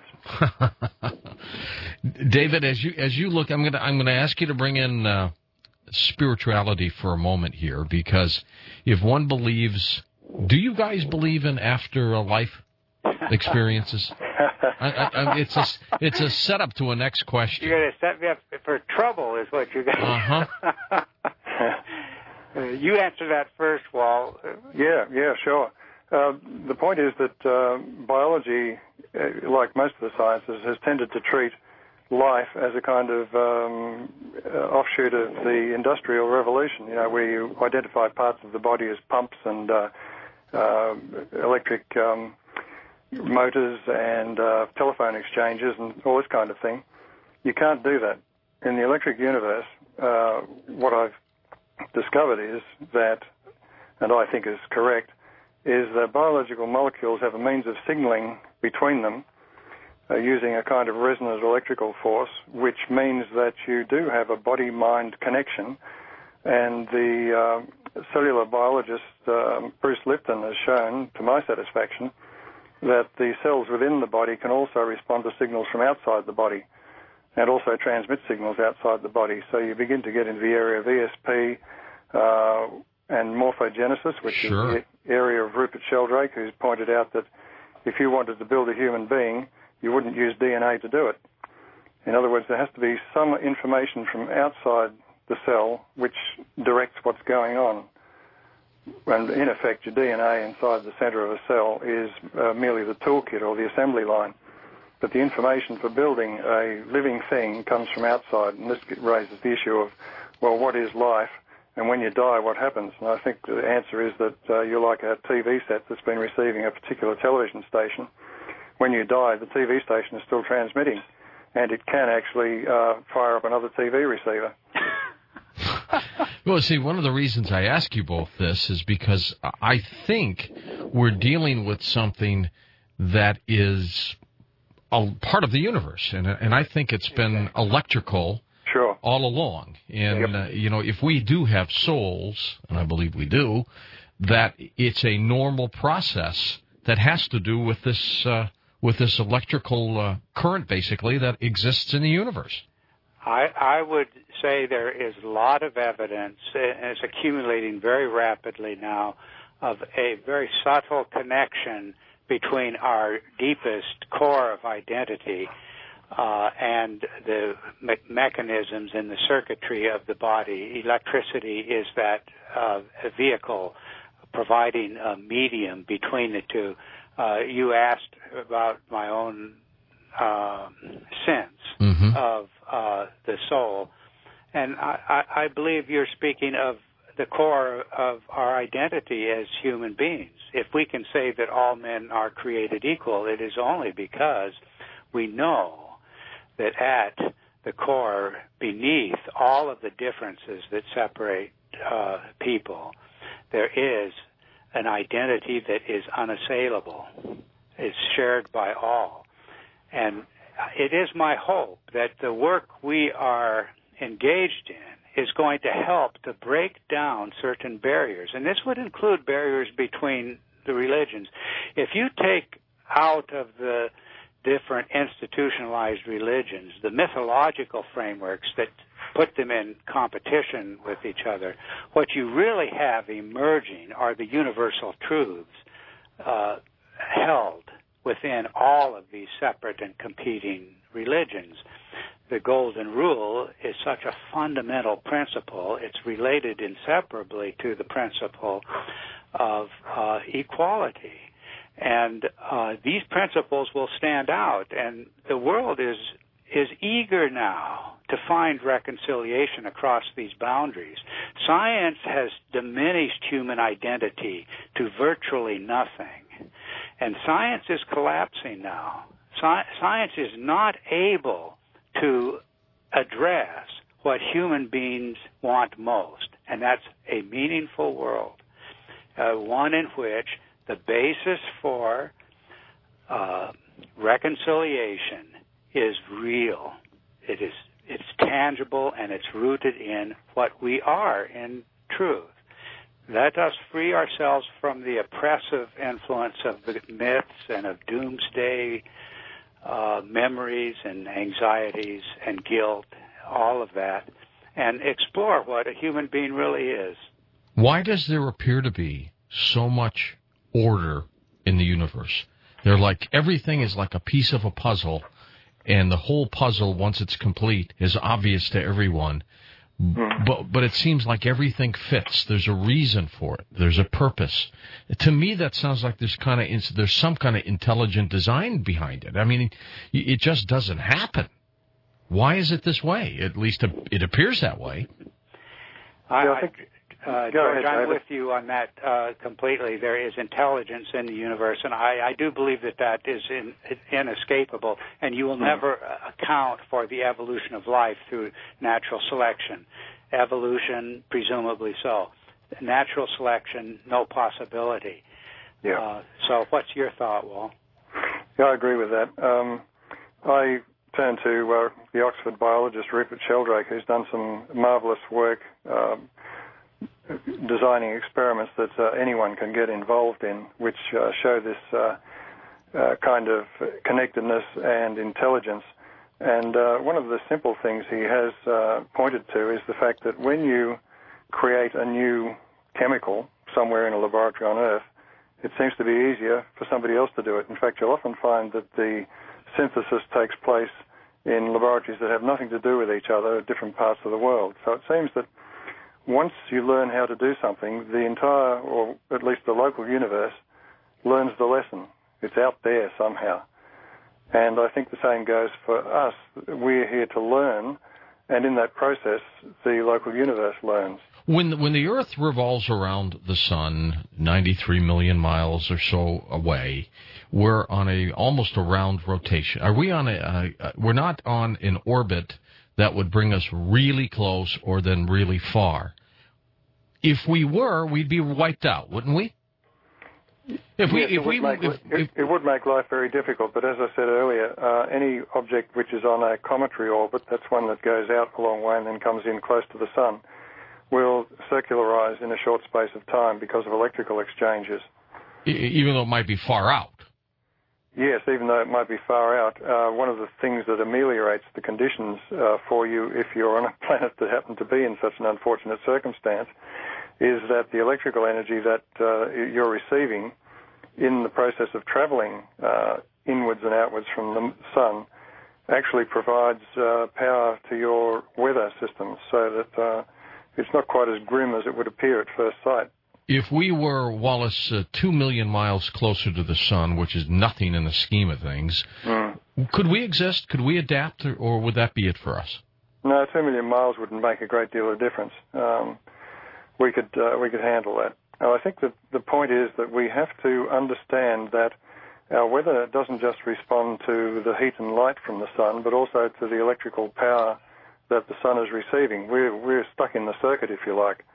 David, as you as you look, I'm going to I'm going to ask you to bring in uh, spirituality for a moment here, because if one believes, do you guys believe in afterlife experiences? I, I, I, it's a it's a setup to a next question. You're going to set me up for trouble, is what you're going to. Uh huh. You answer that first, Wal. Yeah, yeah, sure. Uh, the point is that uh, biology, uh, like most of the sciences, has tended to treat life as a kind of um, uh, offshoot of the Industrial Revolution, you know, where you identify parts of the body as pumps and uh, uh, electric um, motors and uh, telephone exchanges and all this kind of thing. You can't do that. In the electric universe, uh, what I've discovered is that, and I think is correct, is that biological molecules have a means of signaling between them uh, using a kind of resonant electrical force, which means that you do have a body-mind connection. And the uh, cellular biologist, uh, Bruce Lipton, has shown, to my satisfaction, that the cells within the body can also respond to signals from outside the body and also transmit signals outside the body. So you begin to get into the area of E S P uh, and morphogenesis, which sure. is the area of Rupert Sheldrake, who's pointed out that if you wanted to build a human being, you wouldn't use D N A to do it. In other words, there has to be some information from outside the cell which directs what's going on. And in effect, your D N A inside the center of a cell is uh, merely the toolkit or the assembly line. But the information for building a living thing comes from outside, and this raises the issue of, well, what is life? And when you die, what happens? And I think the answer is that uh, you're like a T V set that's been receiving a particular television station. When you die, the T V station is still transmitting, and it can actually uh, fire up another T V receiver. Well, see, one of the reasons I ask you both this is because I think we're dealing with something that is a part of the universe, and and I think it's been electrical sure. all along. And, yep. uh, you know, if we do have souls, and I believe we do, that it's a normal process that has to do with this uh, with this electrical uh, current, basically, that exists in the universe. I, I would say there is a lot of evidence, and it's accumulating very rapidly now, of a very subtle connection between our deepest core of identity uh, and the me- mechanisms in the circuitry of the body. Electricity is that uh, vehicle providing a medium between the two. Uh, you asked about my own uh, sense mm-hmm. of uh, the soul, and I, I, I believe you're speaking of the core of our identity as human beings. If we can say that all men are created equal, it is only because we know that at the core, beneath all of the differences that separate uh, people, there is an identity that is unassailable. It's shared by all. And it is my hope that the work we are engaged in is going to help to break down certain barriers. And this would include barriers between the religions. If you take out of the different institutionalized religions the mythological frameworks that put them in competition with each other, what you really have emerging are the universal truths uh, held within all of these separate and competing religions. The Golden Rule is such a fundamental principle. It's related inseparably to the principle of uh, equality. And uh, these principles will stand out, and the world is is eager now to find reconciliation across these boundaries. Science has diminished human identity to virtually nothing, and science is collapsing now. Sci- science is not able to address what human beings want most, and that's a meaningful world, uh, one in which the basis for uh, reconciliation is real. It is it's tangible, and it's rooted in what we are in truth. Let us free ourselves from the oppressive influence of the myths and of doomsday uh, memories and anxieties and guilt, all of that, and explore what a human being really is. Why does there appear to be so much order in the universe? They're like, everything is like a piece of a puzzle, and the whole puzzle, once it's complete, is obvious to everyone. Mm. But but it seems like everything fits. There's a reason for it. There's a purpose. To me, that sounds like there's kind of there's some kind of intelligent design behind it. I mean, it just doesn't happen. Why is it this way? At least it appears that way. I, I think. Uh, George, I'm with you on that uh, completely. There is intelligence in the universe, and I, I do believe that that is in, inescapable, and you will mm. never account for the evolution of life through natural selection. Evolution, presumably so. Natural selection, no possibility. Yeah. Uh, so what's your thought, Wal? Yeah, I agree with that. Um, I turn to uh, the Oxford biologist Rupert Sheldrake, who's done some marvelous work um, designing experiments that uh, anyone can get involved in, which uh, show this uh, uh, kind of connectedness and intelligence. And uh, one of the simple things he has uh, pointed to is the fact that when you create a new chemical somewhere in a laboratory on Earth, it seems to be easier for somebody else to do it. In fact, you'll often find that the synthesis takes place in laboratories that have nothing to do with each other at different parts of the world. So it seems that once you learn how to do something, the entire, or at least the local universe, learns the lesson. It's out there somehow. And I think the same goes for us. We're here to learn, and in that process, the local universe learns. When when the Earth revolves around the Sun, ninety-three million miles or so away, we're on a almost a round rotation. Are we on a? a we're not on an orbit that would bring us really close or then really far. If we were, we'd be wiped out, wouldn't we? If we, yes, if it, we, would make, if, it, it would make life very difficult. But as I said earlier, uh, any object which is on a cometary orbit, that's one that goes out a long way and then comes in close to the Sun, will circularize in a short space of time because of electrical exchanges. Even though it might be far out. Yes, even though it might be far out, uh, one of the things that ameliorates the conditions uh, for you if you're on a planet that happened to be in such an unfortunate circumstance is that the electrical energy that uh, you're receiving in the process of traveling uh, inwards and outwards from the Sun actually provides uh, power to your weather systems, so that uh, it's not quite as grim as it would appear at first sight. If we were, Wallace, uh, two million miles closer to the Sun, which is nothing in the scheme of things, mm. could we exist? Could we adapt, or, or would that be it for us? No, two million miles wouldn't make a great deal of difference. Um, we could uh, we could handle that. Now, I think that the point is that we have to understand that our weather doesn't just respond to the heat and light from the Sun, but also to the electrical power that the Sun is receiving. We're, we're stuck in the circuit, if you like.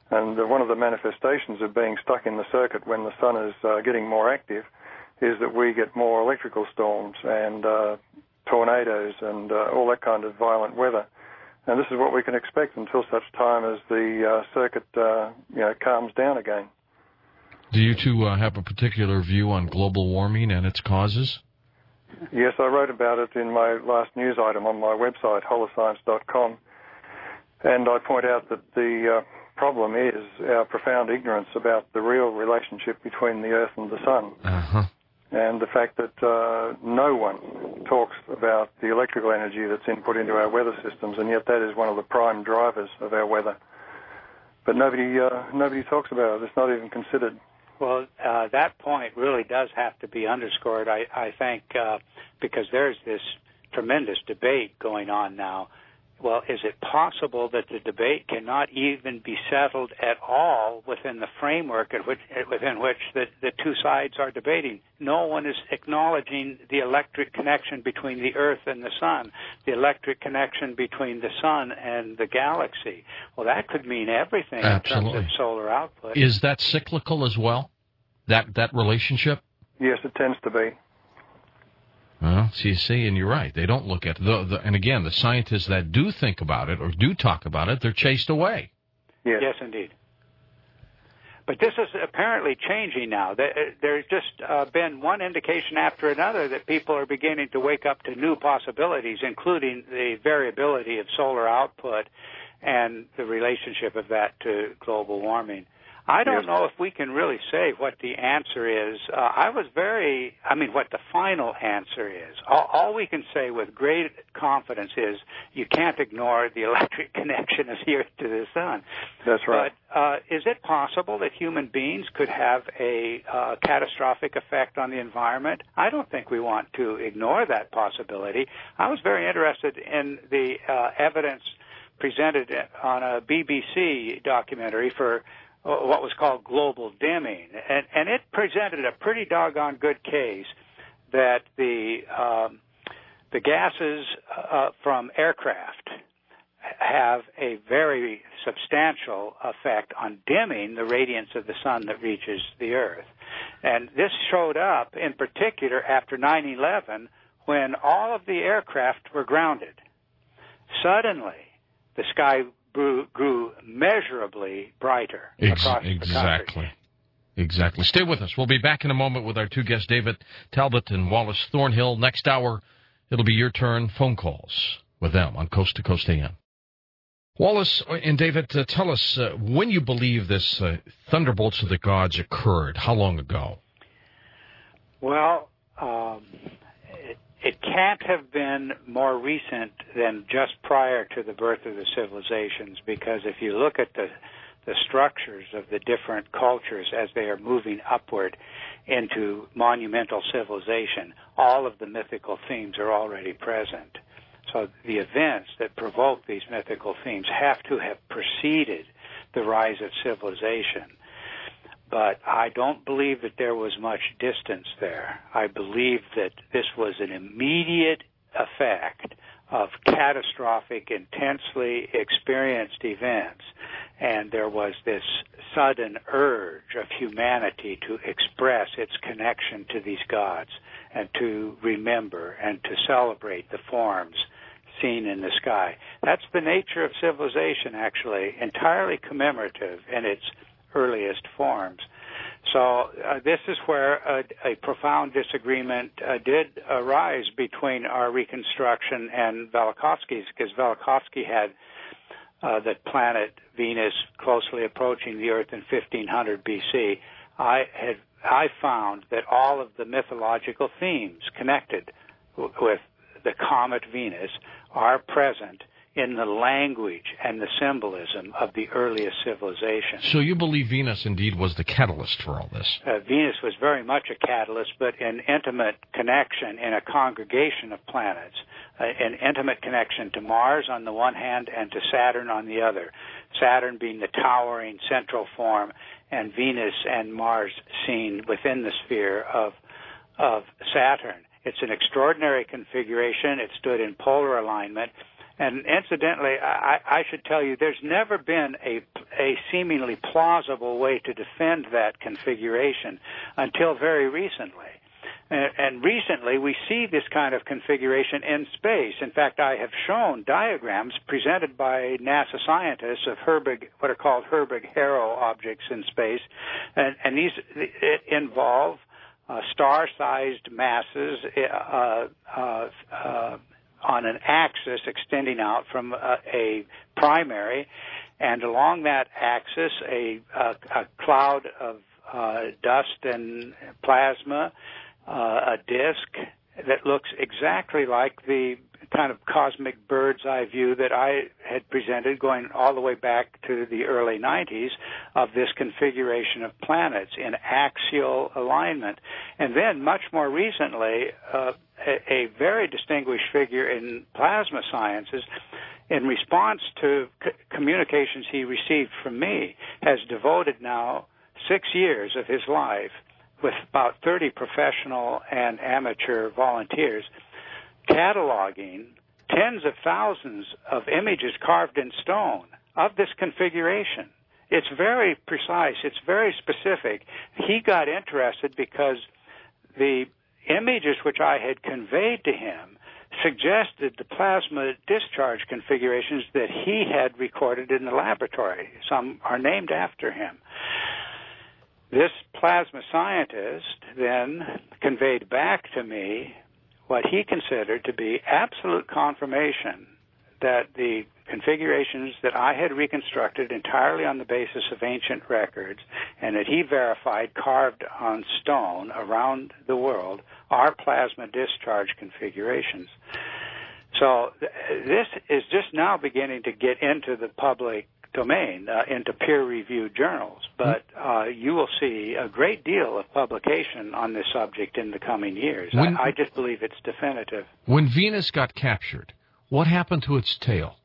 And uh, one of the manifestations of being stuck in the circuit when the sun is uh, getting more active is that we get more electrical storms and uh, tornadoes and uh, all that kind of violent weather. And this is what we can expect until such time as the uh, circuit uh, you know, calms down again. Do you two uh, have a particular view on global warming and its causes? Yes, I wrote about it in my last news item on my website, holoscience dot com. And I point out that the uh, problem is our profound ignorance about the real relationship between the Earth and the Sun. Uh-huh. And the fact that uh, no one talks about the electrical energy that's input into our weather systems, and yet that is one of the prime drivers of our weather. But nobody uh, nobody talks about it. It's not even considered. Well, uh, that point really does have to be underscored, I, I think, uh, because there's this tremendous debate going on now. Well, is it possible that the debate cannot even be settled at all within the framework at which, within which the, the two sides are debating? No one is acknowledging the electric connection between the Earth and the Sun, the electric connection between the Sun and the galaxy. Well, that could mean everything. Absolutely. In terms of solar output. Is that cyclical as well, that, that relationship? Yes, it tends to be. Well, so you see, and you're right. They don't look at the, the, and again, the scientists that do think about it or do talk about it, they're chased away. Yes, yes indeed. But this is apparently changing now. There's just uh, been one indication after another that people are beginning to wake up to new possibilities, including the variability of solar output and the relationship of that to global warming. I don't yes. know if we can really say what the answer is. Uh, I was very, I mean, what the final answer is. All, all we can say with great confidence is you can't ignore the electric connection of the Earth to the Sun. That's right. But uh, is it possible that human beings could have a uh, catastrophic effect on the environment? I don't think we want to ignore that possibility. I was very interested in the uh, evidence presented on a B B C documentary for what was called global dimming, and, and it presented a pretty doggone good case that the um, the gases uh, from aircraft have a very substantial effect on dimming the radiance of the sun that reaches the Earth. And this showed up in particular after nine eleven when all of the aircraft were grounded. Suddenly, the sky Grew, grew measurably brighter Ex- across the exactly. country. Exactly. Stay with us. We'll be back in a moment with our two guests, David Talbot and Wallace Thornhill. Next hour, it'll be your turn. Phone calls with them on Coast to Coast A M. Wallace and David, uh, tell us uh, when you believe this uh, thunderbolts of the gods occurred. How long ago? Well, um, it, it can't have been more recent than just prior to the birth of the civilizations, because if you look at the the structures of the different cultures as they are moving upward into monumental civilization, all of the mythical themes are already present. So the events that provoke these mythical themes have to have preceded the rise of civilization. But I don't believe that there was much distance there. I believe that this was an immediate effect of catastrophic, intensely experienced events, and there was this sudden urge of humanity to express its connection to these gods and to remember and to celebrate the forms seen in the sky. That's the nature of civilization, actually, entirely commemorative in its earliest forms. So uh, this is where a, a profound disagreement uh, did arise between our reconstruction and Velikovsky's, because Velikovsky had uh, the planet Venus closely approaching the Earth in fifteen hundred B C. I had I found that all of the mythological themes connected w- with the comet Venus are present in the language and the symbolism of the earliest civilization. So you believe Venus indeed was the catalyst for all this? Uh, Venus was very much a catalyst, but an intimate connection in a congregation of planets, uh, an intimate connection to Mars on the one hand and to Saturn on the other, Saturn being the towering central form, and Venus and Mars seen within the sphere of, of Saturn. It's an extraordinary configuration. It stood in polar alignment. And incidentally, I, I should tell you, there's never been a, a seemingly plausible way to defend that configuration until very recently. And, and recently, we see this kind of configuration in space. In fact, I have shown diagrams presented by NASA scientists of Herbig, what are called Herbig-Haro objects in space, and, and these it involve uh, star-sized masses uh, uh, uh, on an axis extending out from a, a primary, and along that axis, a, a, a cloud of uh, dust and plasma. Uh, a disk that looks exactly like the kind of cosmic bird's eye view that I had presented going all the way back to the early nineties of this configuration of planets in axial alignment. And then much more recently, uh, a, a very distinguished figure in plasma sciences, in response to c- communications he received from me, has devoted now six years of his life with about thirty professional and amateur volunteers, cataloging tens of thousands of images carved in stone of this configuration. It's very precise. It's very specific. He got interested because the images which I had conveyed to him suggested the plasma discharge configurations that he had recorded in the laboratory. Some are named after him. This plasma scientist then conveyed back to me what he considered to be absolute confirmation that the configurations that I had reconstructed entirely on the basis of ancient records and that he verified carved on stone around the world are plasma discharge configurations. So th- this is just now beginning to get into the public domain, uh, into peer-reviewed journals, but uh, you will see a great deal of publication on this subject in the coming years. When, I, I just believe it's definitive. When Venus got captured, what happened to its tail,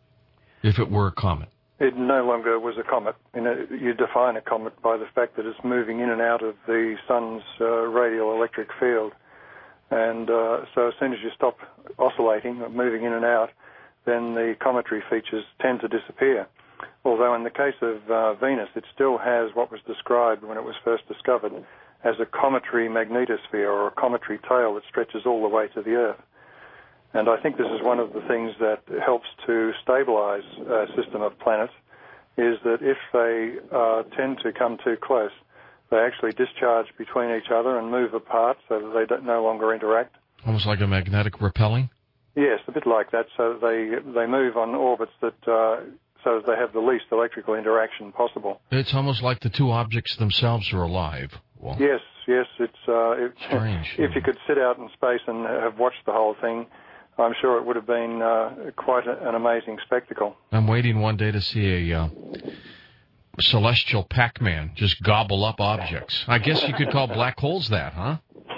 if it were a comet? It no longer was a comet. You know, you define a comet by the fact that it's moving in and out of the sun's uh, radial electric field. And uh, so as soon as you stop oscillating, moving in and out, then the cometary features tend to disappear. Although in the case of uh, Venus, it still has what was described when it was first discovered as a cometary magnetosphere, or a cometary tail that stretches all the way to the Earth. And I think this is one of the things that helps to stabilize a system of planets, is that if they uh, tend to come too close, they actually discharge between each other and move apart so that they don't, no longer interact. Almost like a magnetic repelling? Yes, a bit like that. So they they move on orbits that uh, so that they have the least electrical interaction possible. It's almost like the two objects themselves are alive. Well, yes, yes. It's uh, it, strange. If you could sit out in space and have watched the whole thing, I'm sure it would have been uh, quite a, an amazing spectacle. I'm waiting one day to see a uh, celestial Pac-Man just gobble up objects. I guess you could call black holes that, huh?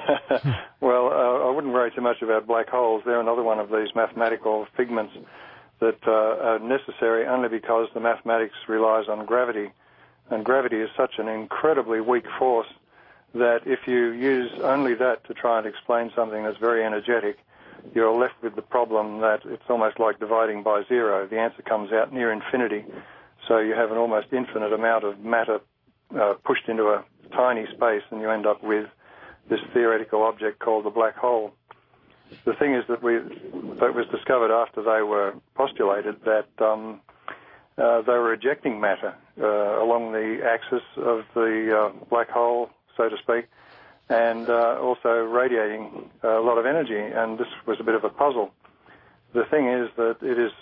Well, uh, I wouldn't worry too much about black holes. They're another one of these mathematical figments that uh, are necessary only because the mathematics relies on gravity. And gravity is such an incredibly weak force that if you use only that to try and explain something that's very energetic, you're left with the problem that it's almost like dividing by zero. The answer comes out near infinity. So you have an almost infinite amount of matter uh, pushed into a tiny space, and you end up with this theoretical object called the black hole. The thing is that we that was discovered after they were postulated that um, uh, they were ejecting matter uh, along the axis of the uh, black hole, so to speak, and uh, also radiating a lot of energy, and this was a bit of a puzzle. The thing is that it is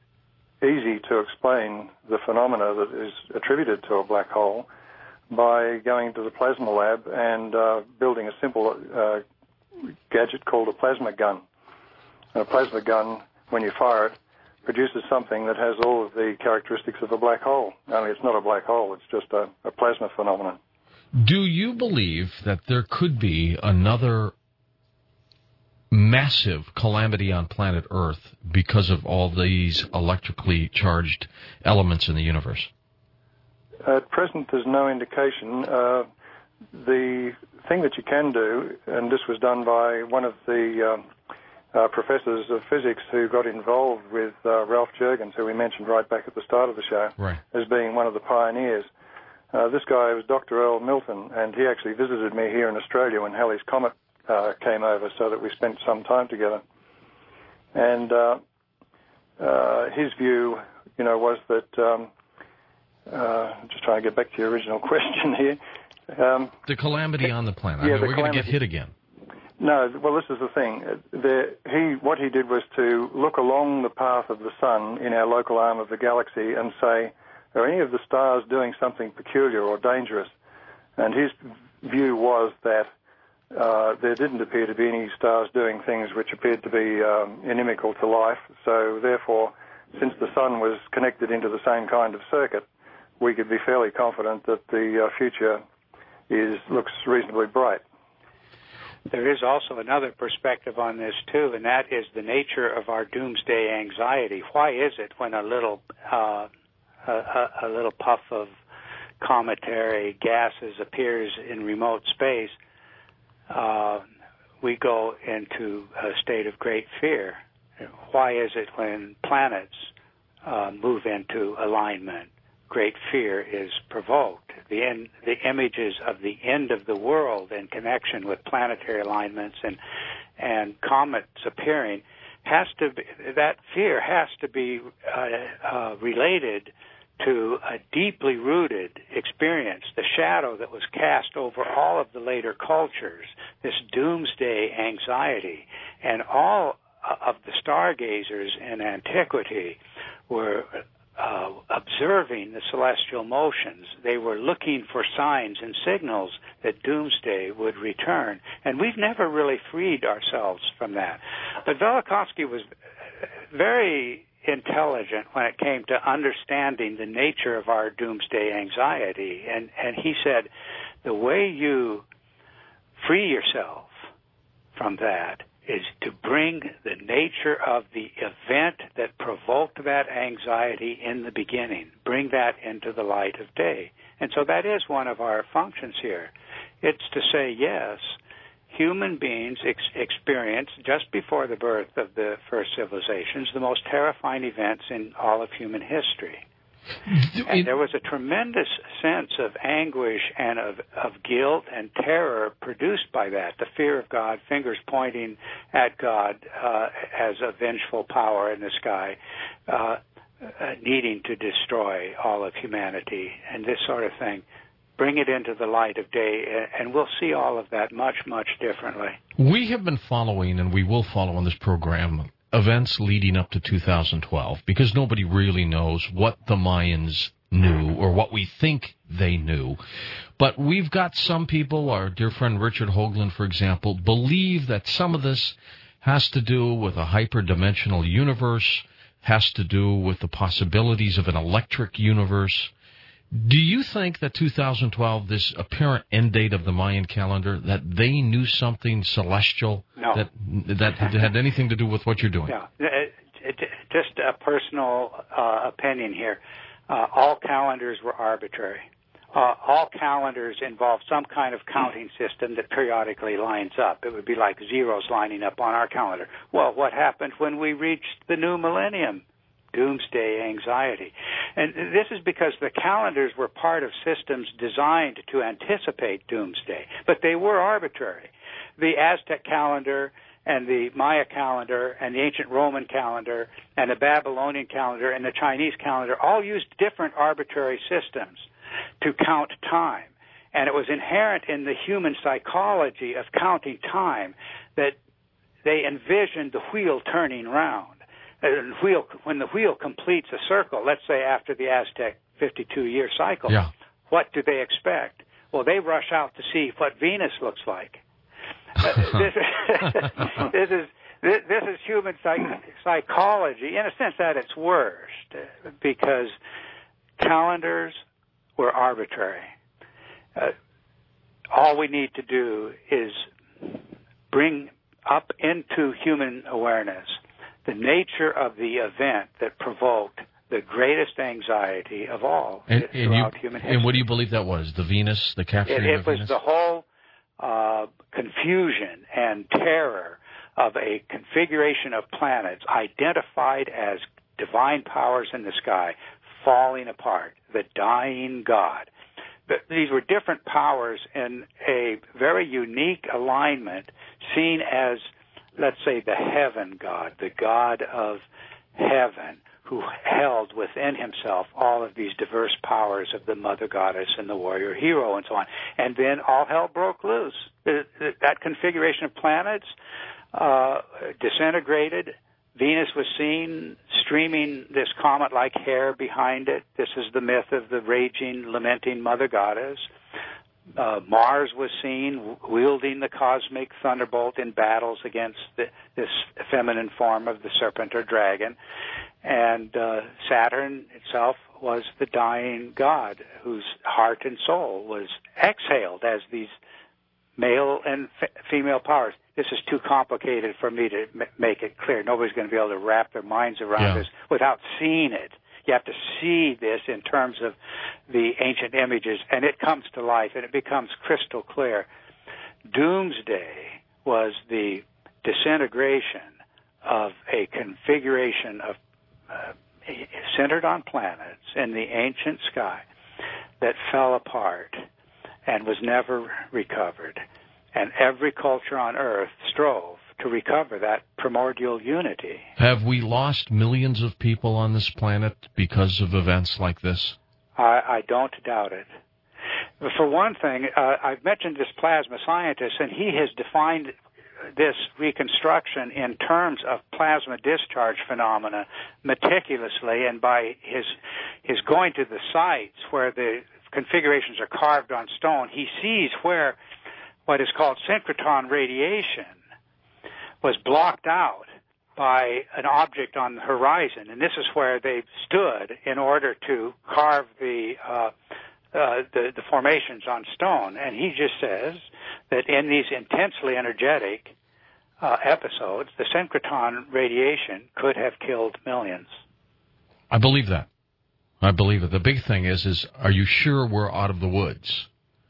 easy to explain the phenomena that is attributed to a black hole by going to the plasma lab and uh, building a simple uh, gadget called a plasma gun. And a plasma gun, when you fire it, produces something that has all of the characteristics of a black hole. Only it's not a black hole, it's just a, a plasma phenomenon. Do you believe that there could be another massive calamity on planet Earth because of all these electrically charged elements in the universe? At present, there's no indication. Uh, the thing that you can do, and this was done by one of the uh, professors of physics who got involved with uh, Ralph Jurgens, who we mentioned right back at the start of the show, right. as being one of the pioneers. Uh, this guy was Doctor Earl Milton, and he actually visited me here in Australia when Halley's Comet uh, came over, so that we spent some time together. And uh, uh, his view, you know, was that, um, uh, I'm just trying to get back to your original question here. Um, the calamity on the planet. Yeah, I mean, we're going to get hit again. No, well, this is the thing. The, he, what he did was to look along the path of the sun in our local arm of the galaxy and say, are any of the stars doing something peculiar or dangerous? And his view was that uh, there didn't appear to be any stars doing things which appeared to be um, inimical to life. So therefore, since the sun was connected into the same kind of circuit, we could be fairly confident that the uh, future is looks reasonably bright. There is also another perspective on this, too, and that is the nature of our doomsday anxiety. Why is it when a little uh, a, a little puff of cometary gases appears in remote space, uh, we go into a state of great fear? Why is it when planets uh, move into alignment, great fear is provoked? The, end, the images of the end of the world in connection with planetary alignments and and comets appearing has to be, that fear has to be uh, uh, related to a deeply rooted experience, the shadow that was cast over all of the later cultures, this doomsday anxiety. And all of the stargazers in antiquity were uh, observing the celestial motions. They were looking for signs and signals that doomsday would return. And we've never really freed ourselves from that. But Velikovsky was very intelligent when it came to understanding the nature of our doomsday anxiety. And, and he said, the way you free yourself from that is to bring the nature of the event that provoked that anxiety in the beginning, bring that into the light of day. And so that is one of our functions here. It's to say, yes, human beings ex- experienced, just before the birth of the first civilizations, the most terrifying events in all of human history. And there was a tremendous sense of anguish and of, of guilt and terror produced by that, the fear of God, fingers pointing at God uh, as a vengeful power in the sky, uh, uh, needing to destroy all of humanity, and this sort of thing. Bring it into the light of day, and we'll see all of that much, much differently. We have been following, and we will follow on this program, events leading up to two thousand twelve, because nobody really knows what the Mayans knew or what we think they knew. But we've got some people, our dear friend Richard Hoagland, for example, believe that some of this has to do with a hyperdimensional universe, has to do with the possibilities of an electric universe. Do you think that two thousand twelve, this apparent end date of the Mayan calendar, that they knew something celestial no. that that had anything to do with what you're doing? Yeah, it, it, just a personal uh, opinion here. Uh, all calendars were arbitrary. Uh, all calendars involve some kind of counting system that periodically lines up. It would be like zeros lining up on our calendar. Well, what happened when we reached the new millennium? Doomsday anxiety. And this is because the calendars were part of systems designed to anticipate doomsday, but they were arbitrary. The Aztec calendar and the Maya calendar and the ancient Roman calendar and the Babylonian calendar and the Chinese calendar all used different arbitrary systems to count time. And it was inherent in the human psychology of counting time that they envisioned the wheel turning round. The wheel, when the wheel completes a circle, let's say after the Aztec fifty-two-year cycle, yeah. What do they expect? Well, they rush out to see what Venus looks like. uh, this, this is this, this is human psych- psychology, in a sense, at its worst, uh, because calendars were arbitrary. Uh, all we need to do is bring up into human awareness the nature of the event that provoked the greatest anxiety of all and, throughout and you, human history. And what do you believe that was? The Venus, the capturing it, it of was Venus? the whole uh, confusion and terror of a configuration of planets identified as divine powers in the sky falling apart, the dying God. But these were different powers in a very unique alignment, seen as, let's say, the heaven God, the God of heaven, who held within himself all of these diverse powers of the mother goddess and the warrior hero and so on. And then all hell broke loose. That configuration of planets uh, disintegrated. Venus was seen streaming this comet-like hair behind it. This is the myth of the raging, lamenting mother goddess. Uh, Mars was seen wielding the cosmic thunderbolt in battles against the, this feminine form of the serpent or dragon. And uh, Saturn itself was the dying god whose heart and soul was exhaled as these male and f- female powers. This is too complicated for me to m- make it clear. Nobody's going to be able to wrap their minds around yeah. this without seeing it. You have to see this in terms of the ancient images, and it comes to life, and it becomes crystal clear. Doomsday was the disintegration of a configuration of uh, centered on planets in the ancient sky that fell apart and was never recovered. And every culture on Earth strove to recover that primordial unity. Have we lost millions of people on this planet because of events like this? I, I don't doubt it. For one thing, uh, I've mentioned this plasma scientist, and he has defined this reconstruction in terms of plasma discharge phenomena meticulously, and by his his going to the sites where the configurations are carved on stone, he sees where what is called synchrotron radiation was blocked out by an object on the horizon, and this is where they stood in order to carve the uh, uh, the, the formations on stone. And he just says that in these intensely energetic uh, episodes, the synchrotron radiation could have killed millions. I believe that. I believe it. The big thing is, is are you sure we're out of the woods?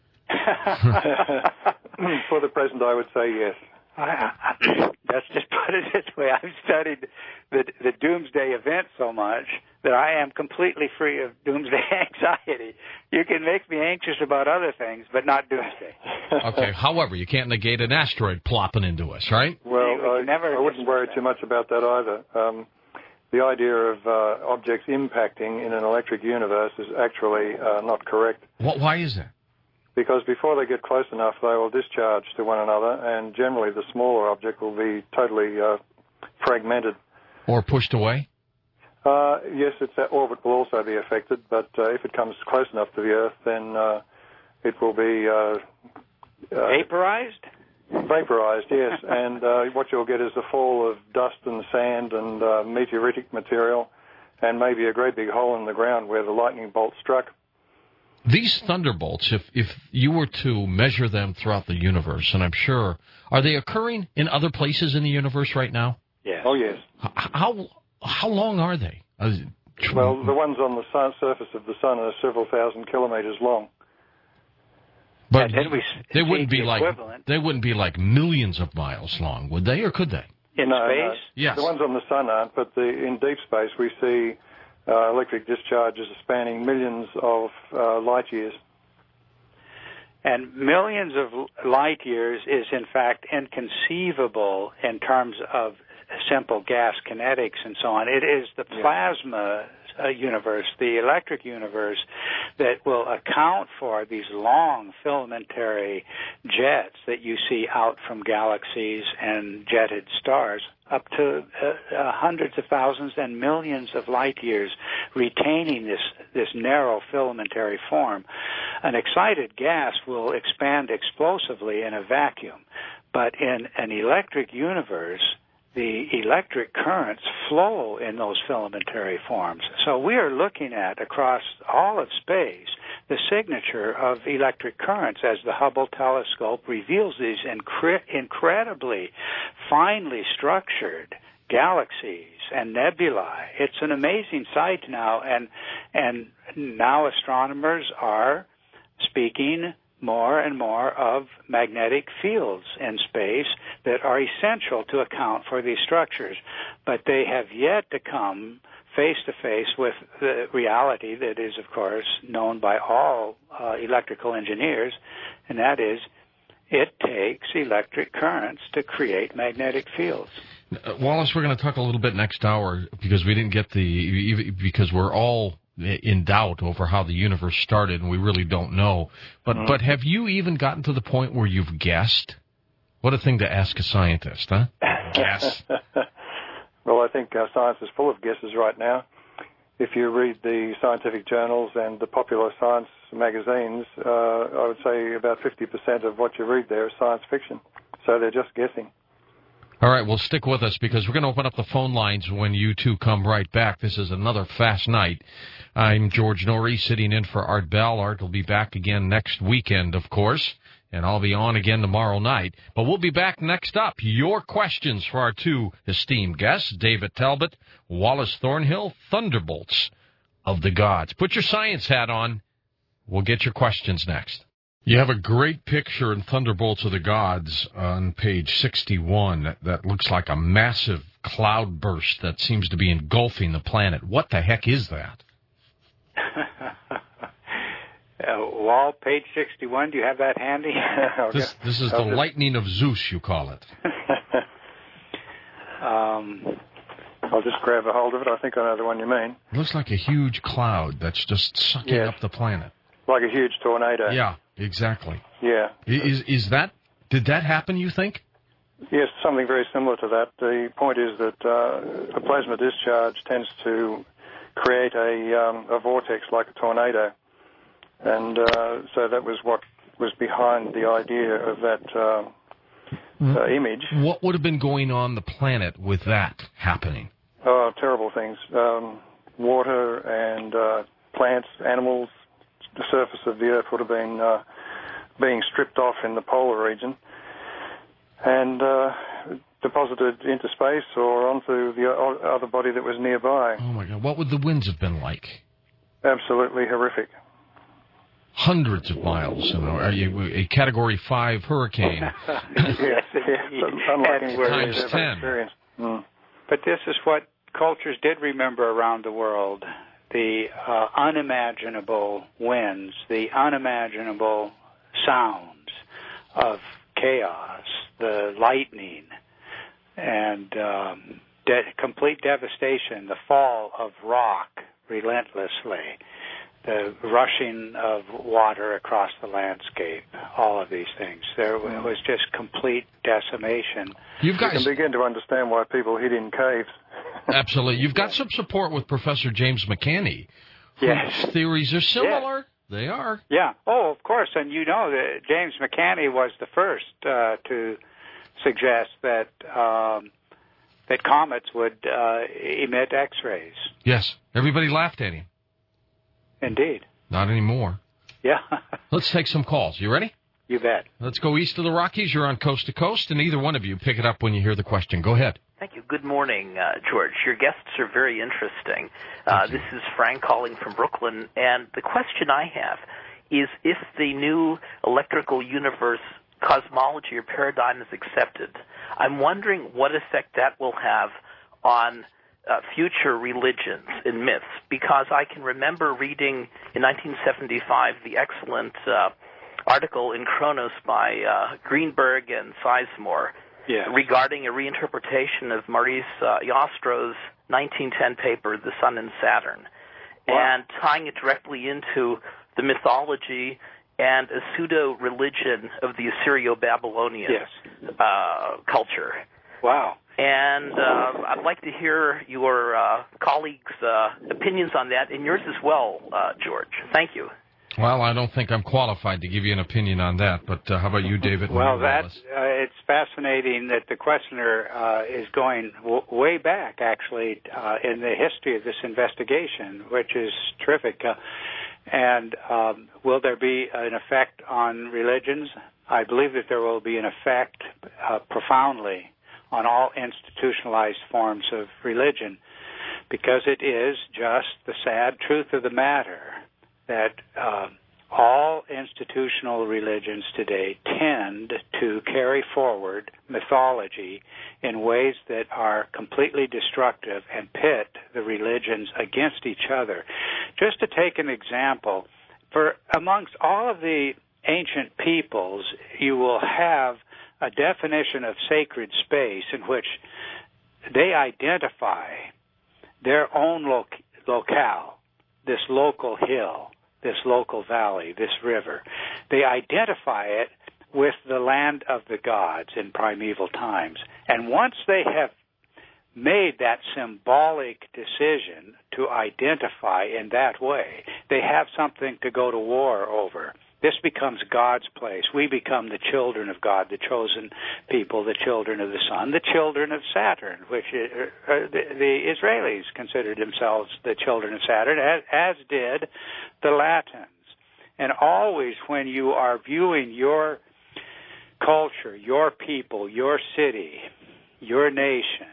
For the present, I would say yes. I, I, let's just put it this way. I've studied the, the doomsday event so much that I am completely free of doomsday anxiety. You can make me anxious about other things, but not doomsday. Okay. However, you can't negate an asteroid plopping into us, right? Well, you, you I, I wouldn't worry that. too much about that either. Um, the idea of uh, objects impacting in an electric universe is actually uh, not correct. What, why is that? Because before they get close enough, they will discharge to one another, and generally the smaller object will be totally uh, fragmented. Or pushed away? Uh, yes, its orbit will also be affected, but uh, if it comes close enough to the Earth, then uh, it will be... Uh, uh, Vaporized? Vaporized, yes. And uh, what you'll get is a fall of dust and sand and uh, meteoritic material, and maybe a great big hole in the ground where the lightning bolt struck. These thunderbolts, if if you were to measure them throughout the universe, and I'm sure, are they occurring in other places in the universe right now? Yes. Oh, yes. How how long are they? Well, the ones on the sun, surface of the sun are several thousand kilometers long. But then we they wouldn't be the like equivalent. they wouldn't be like millions of miles long, would they, or could they? In no, space? No. Yes. The ones on the sun aren't, but the, in deep space we see uh, electric discharges spanning millions of uh, light years. And millions of light years is, in fact, inconceivable in terms of simple gas kinetics and so on. It is the plasma uh, universe, the electric universe, that will account for these long filamentary jets that you see out from galaxies and jetted stars, up to uh, uh, hundreds of thousands and millions of light years, retaining this, this narrow filamentary form. An excited gas will expand explosively in a vacuum, but in an electric universe, the electric currents flow in those filamentary forms. So we are looking at, across all of space, the signature of electric currents as the Hubble telescope reveals these incre- incredibly finely structured galaxies and nebulae. It's an amazing sight now, and and now astronomers are speaking more and more of magnetic fields in space that are essential to account for these structures. But they have yet to come face-to-face with the reality that is, of course, known by all uh, electrical engineers, and that is it takes electric currents to create magnetic fields. Uh, Wallace, we're going to talk a little bit next hour because we didn't get the, because we're all in doubt over how the universe started, and we really don't know. But mm-hmm. but have you even gotten to the point where you've guessed? What a thing to ask a scientist, huh? Guess. Well, I think uh, science is full of guesses right now. If you read the scientific journals and the popular science magazines, uh, I would say about fifty percent of what you read there is science fiction. So they're just guessing. All right, well, stick with us because we're going to open up the phone lines when you two come right back. This is another fast night. I'm George Norrie, sitting in for Art Bell. Art will be back again next weekend, of course, and I'll be on again tomorrow night. But we'll be back next up. Your questions for our two esteemed guests, David Talbot, Wallace Thornhill, Thunderbolts of the Gods. Put your science hat on. We'll get your questions next. You have a great picture in Thunderbolts of the Gods on page sixty-one that looks like a massive cloud burst that seems to be engulfing the planet. What the heck is that? uh, Wall, page sixty-one, do you have that handy? this, this is the lightning of Zeus, you call it. um, I'll just grab a hold of it. I think I know the one you mean. It looks like a huge cloud that's just sucking yes. up the planet. Like a huge tornado. Yeah, exactly. Yeah. Is is that, did that happen, you think? Yes, something very similar to that. The point is that uh, a plasma discharge tends to create a, um, a vortex like a tornado. And uh, so that was what was behind the idea of that uh, uh, image. What would have been going on the planet with that happening? Oh, terrible things. Um, water and uh, plants, animals, the surface of the Earth would have been uh, being stripped off in the polar region and uh, deposited into space or onto the other body that was nearby. Oh, my God. What would the winds have been like? Absolutely horrific. Hundreds of miles. You know, are you a Category five hurricane? yes, yes. Unlike any times ten. Mm. But this is what cultures did remember around the world. The uh, unimaginable winds, the unimaginable sounds of chaos, the lightning, and um, de- complete devastation, the fall of rock relentlessly, the rushing of water across the landscape, all of these things. There was just complete decimation. You've got you can begin to understand why people hid in caves. Absolutely. You've got some support with Professor James McCanney. Yes. Theories are similar. Yes. They are. Yeah. Oh, of course. And you know that James McCanney was the first uh, to suggest that um, that comets would uh, emit X-rays. Yes. Everybody laughed at him. Indeed. Not anymore. Yeah. Let's take some calls. You ready? You bet. Let's go east of the Rockies. You're on Coast to Coast, and either one of you pick it up when you hear the question. Go ahead. Thank you. Good morning, uh, George. Your guests are very interesting. Uh, this is Frank calling from Brooklyn, and the question I have is if the new electrical universe cosmology or paradigm is accepted, I'm wondering what effect that will have on uh, future religions and myths, because I can remember reading in nineteen seventy-five the excellent uh, article in Kronos by uh, Greenberg and Sizemore, yes, regarding a reinterpretation of Maurice uh, Jastro's nineteen ten paper, The Sun and Saturn, wow, and tying it directly into the mythology and a pseudo-religion of the Assyrio-Babylonian yes. uh, culture. Wow. And uh, I'd like to hear your uh, colleagues' uh, opinions on that, and yours as well, uh, George. Thank you. Well, I don't think I'm qualified to give you an opinion on that, but uh, how about you, David? Well, that uh, it's fascinating that the questioner uh, is going w- way back, actually, uh, in the history of this investigation, which is terrific. Uh, and um, will there be an effect on religions? I believe that there will be an effect uh, profoundly on all institutionalized forms of religion, because it is just the sad truth of the matter that uh, all institutional religions today tend to carry forward mythology in ways that are completely destructive and pit the religions against each other. Just to take an example, for amongst all of the ancient peoples, you will have a definition of sacred space in which they identify their own loc- locale, this local hill, this local valley, this river. They identify it with the land of the gods in primeval times. And once they have made that symbolic decision to identify in that way, they have something to go to war over. This becomes God's place. We become the children of God, the chosen people, the children of the sun, the children of Saturn, which uh, the, the Israelis considered themselves the children of Saturn, as, as did the Latins. And always when you are viewing your culture, your people, your city, your nation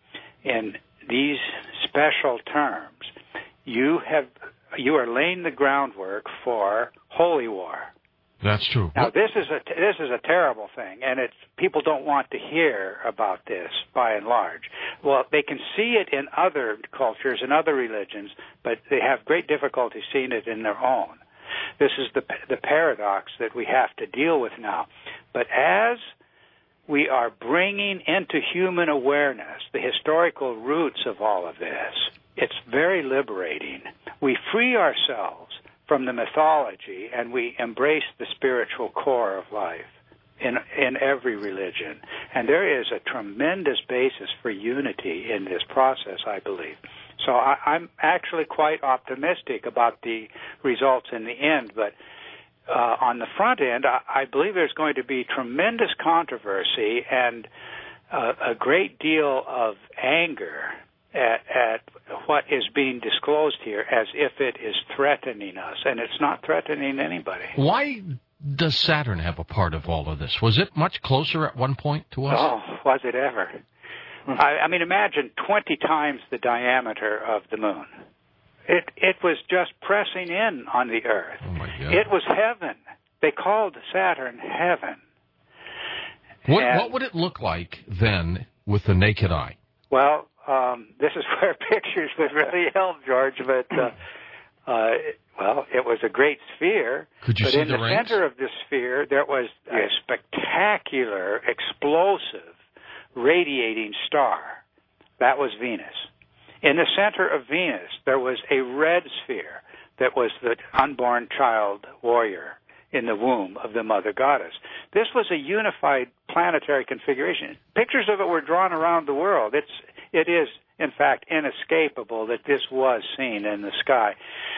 in these special terms, you have you are laying the groundwork for holy war. That's true. Now this is a this is a terrible thing, and it's people don't want to hear about this by and large. Well, they can see it in other cultures and other religions, but they have great difficulty seeing it in their own. This is the the paradox that we have to deal with now. But as we are bringing into human awareness the historical roots of all of this, it's very liberating. We free ourselves from the mythology and we embrace the spiritual core of life in in every religion. And there is a tremendous basis for unity in this process, I believe. So I, I'm actually quite optimistic about the results in the end, but uh, on the front end, I, I believe there's going to be tremendous controversy and uh, a great deal of anger At, at what is being disclosed here as if it is threatening us, and it's not threatening anybody. Why does Saturn have a part of all of this? Was it much closer at one point to us? Oh, was it ever? I, I mean, imagine twenty times the diameter of the moon. It it was just pressing in on the Earth. Oh my God. It was heaven. They called Saturn heaven. What, and, what would it look like then with the naked eye? Well, Um, this is where pictures would really help, George. But uh, uh, well, it was a great sphere. Could you but see in the, the rings? center of this sphere, there was a spectacular, explosive, radiating star. That was Venus. In the center of Venus, there was a red sphere that was the unborn child warrior in the womb of the mother goddess. This was a unified planetary configuration. Pictures of it were drawn around the world. It's It is, in fact, inescapable that this was seen in the sky.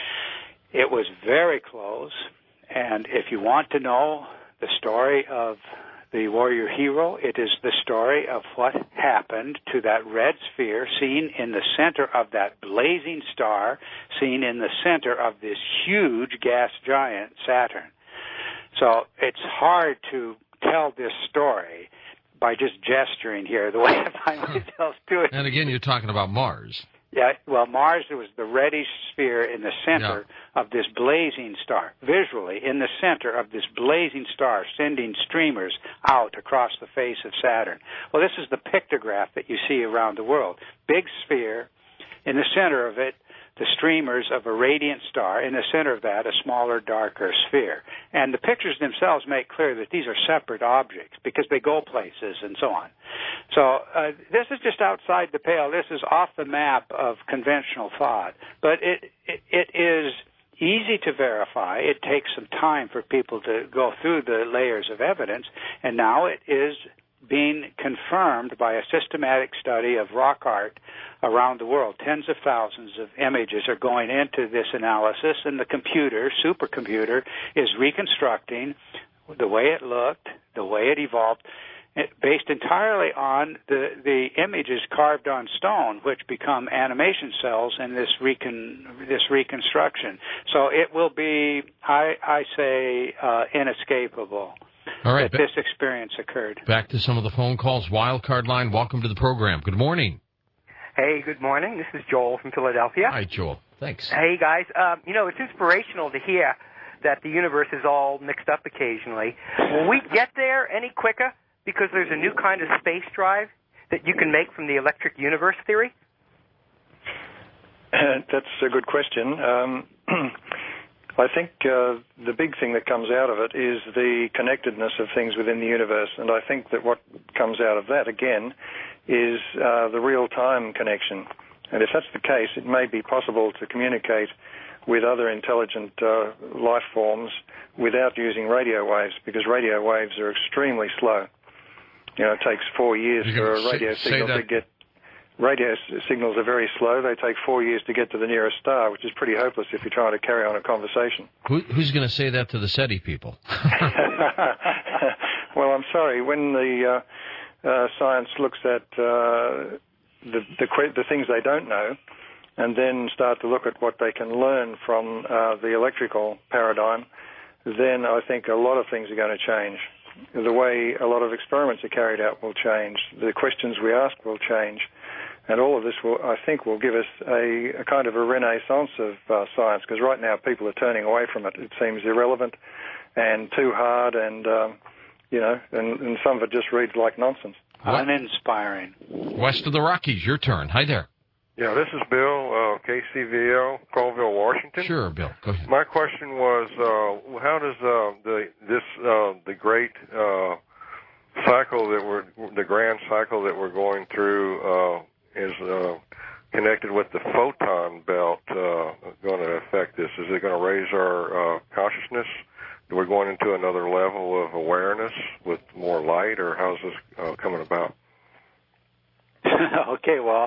It was very close, and if you want to know the story of the warrior hero, it is the story of what happened to that red sphere seen in the center of that blazing star, seen in the center of this huge gas giant, Saturn. So it's hard to tell this story by just gesturing here, the way I find myself doing. And again, you're talking about Mars. Yeah, well, Mars was the reddish sphere in the center yeah. of this blazing star, visually in the center of this blazing star, sending streamers out across the face of Saturn. Well, this is the pictograph that you see around the world. Big sphere, in the center of it, the streamers of a radiant star, in the center of that, a smaller, darker sphere. And the pictures themselves make clear that these are separate objects because they go places and so on. So uh, this is just outside the pale. This is off the map of conventional thought. But it, it, it is easy to verify. It takes some time for people to go through the layers of evidence. And now it is being confirmed by a systematic study of rock art around the world. Tens of thousands of images are going into this analysis, and the computer, supercomputer, is reconstructing the way it looked, the way it evolved, based entirely on the, the images carved on stone, which become animation cells in this recon, this reconstruction. So it will be, I, I say, uh, inescapable. All right, that this experience occurred. Back to some of the phone calls. Wildcard line, welcome to the program. Good morning. Hey, good morning. This is Joel from Philadelphia. Hi, Joel. Thanks. Hey, guys. Um, you know, it's inspirational to hear that the universe is all mixed up occasionally. Will we get there any quicker because there's a new kind of space drive that you can make from the electric universe theory? That's a good question. Um, I think uh, the big thing that comes out of it is the connectedness of things within the universe, and I think that what comes out of that, again, is uh, the real-time connection. And if that's the case, it may be possible to communicate with other intelligent uh, life forms without using radio waves, because radio waves are extremely slow. You know, it takes four years for a radio say, signal say to get... Radio signals are very slow. They take four years to get to the nearest star, which is pretty hopeless if you're trying to carry on a conversation. Who, who's going to say that to the SETI people? Well, I'm sorry. When the uh, uh, science looks at uh, the, the the things they don't know, and then start to look at what they can learn from uh, the electrical paradigm, then I think a lot of things are going to change. The way a lot of experiments are carried out will change. The questions we ask will change. And all of this, will, I think, will give us a, a kind of a renaissance of uh, science, because right now people are turning away from it. It seems irrelevant and too hard, and, um, you know, and, and some of it just reads like nonsense. Uninspiring. West of the Rockies, your turn. Hi there. Yeah, this is Bill, uh, K C V L, Colville, Washington. Sure, Bill. Go ahead. My question was, uh, how does uh, the this uh, the great uh, cycle that we're the grand cycle that we're going through uh, is uh, connected with the photon belt uh, going to affect this? Is it going to raise our uh, consciousness? Are we going into another level of awareness with more light, or how's this uh, coming about? Okay, well.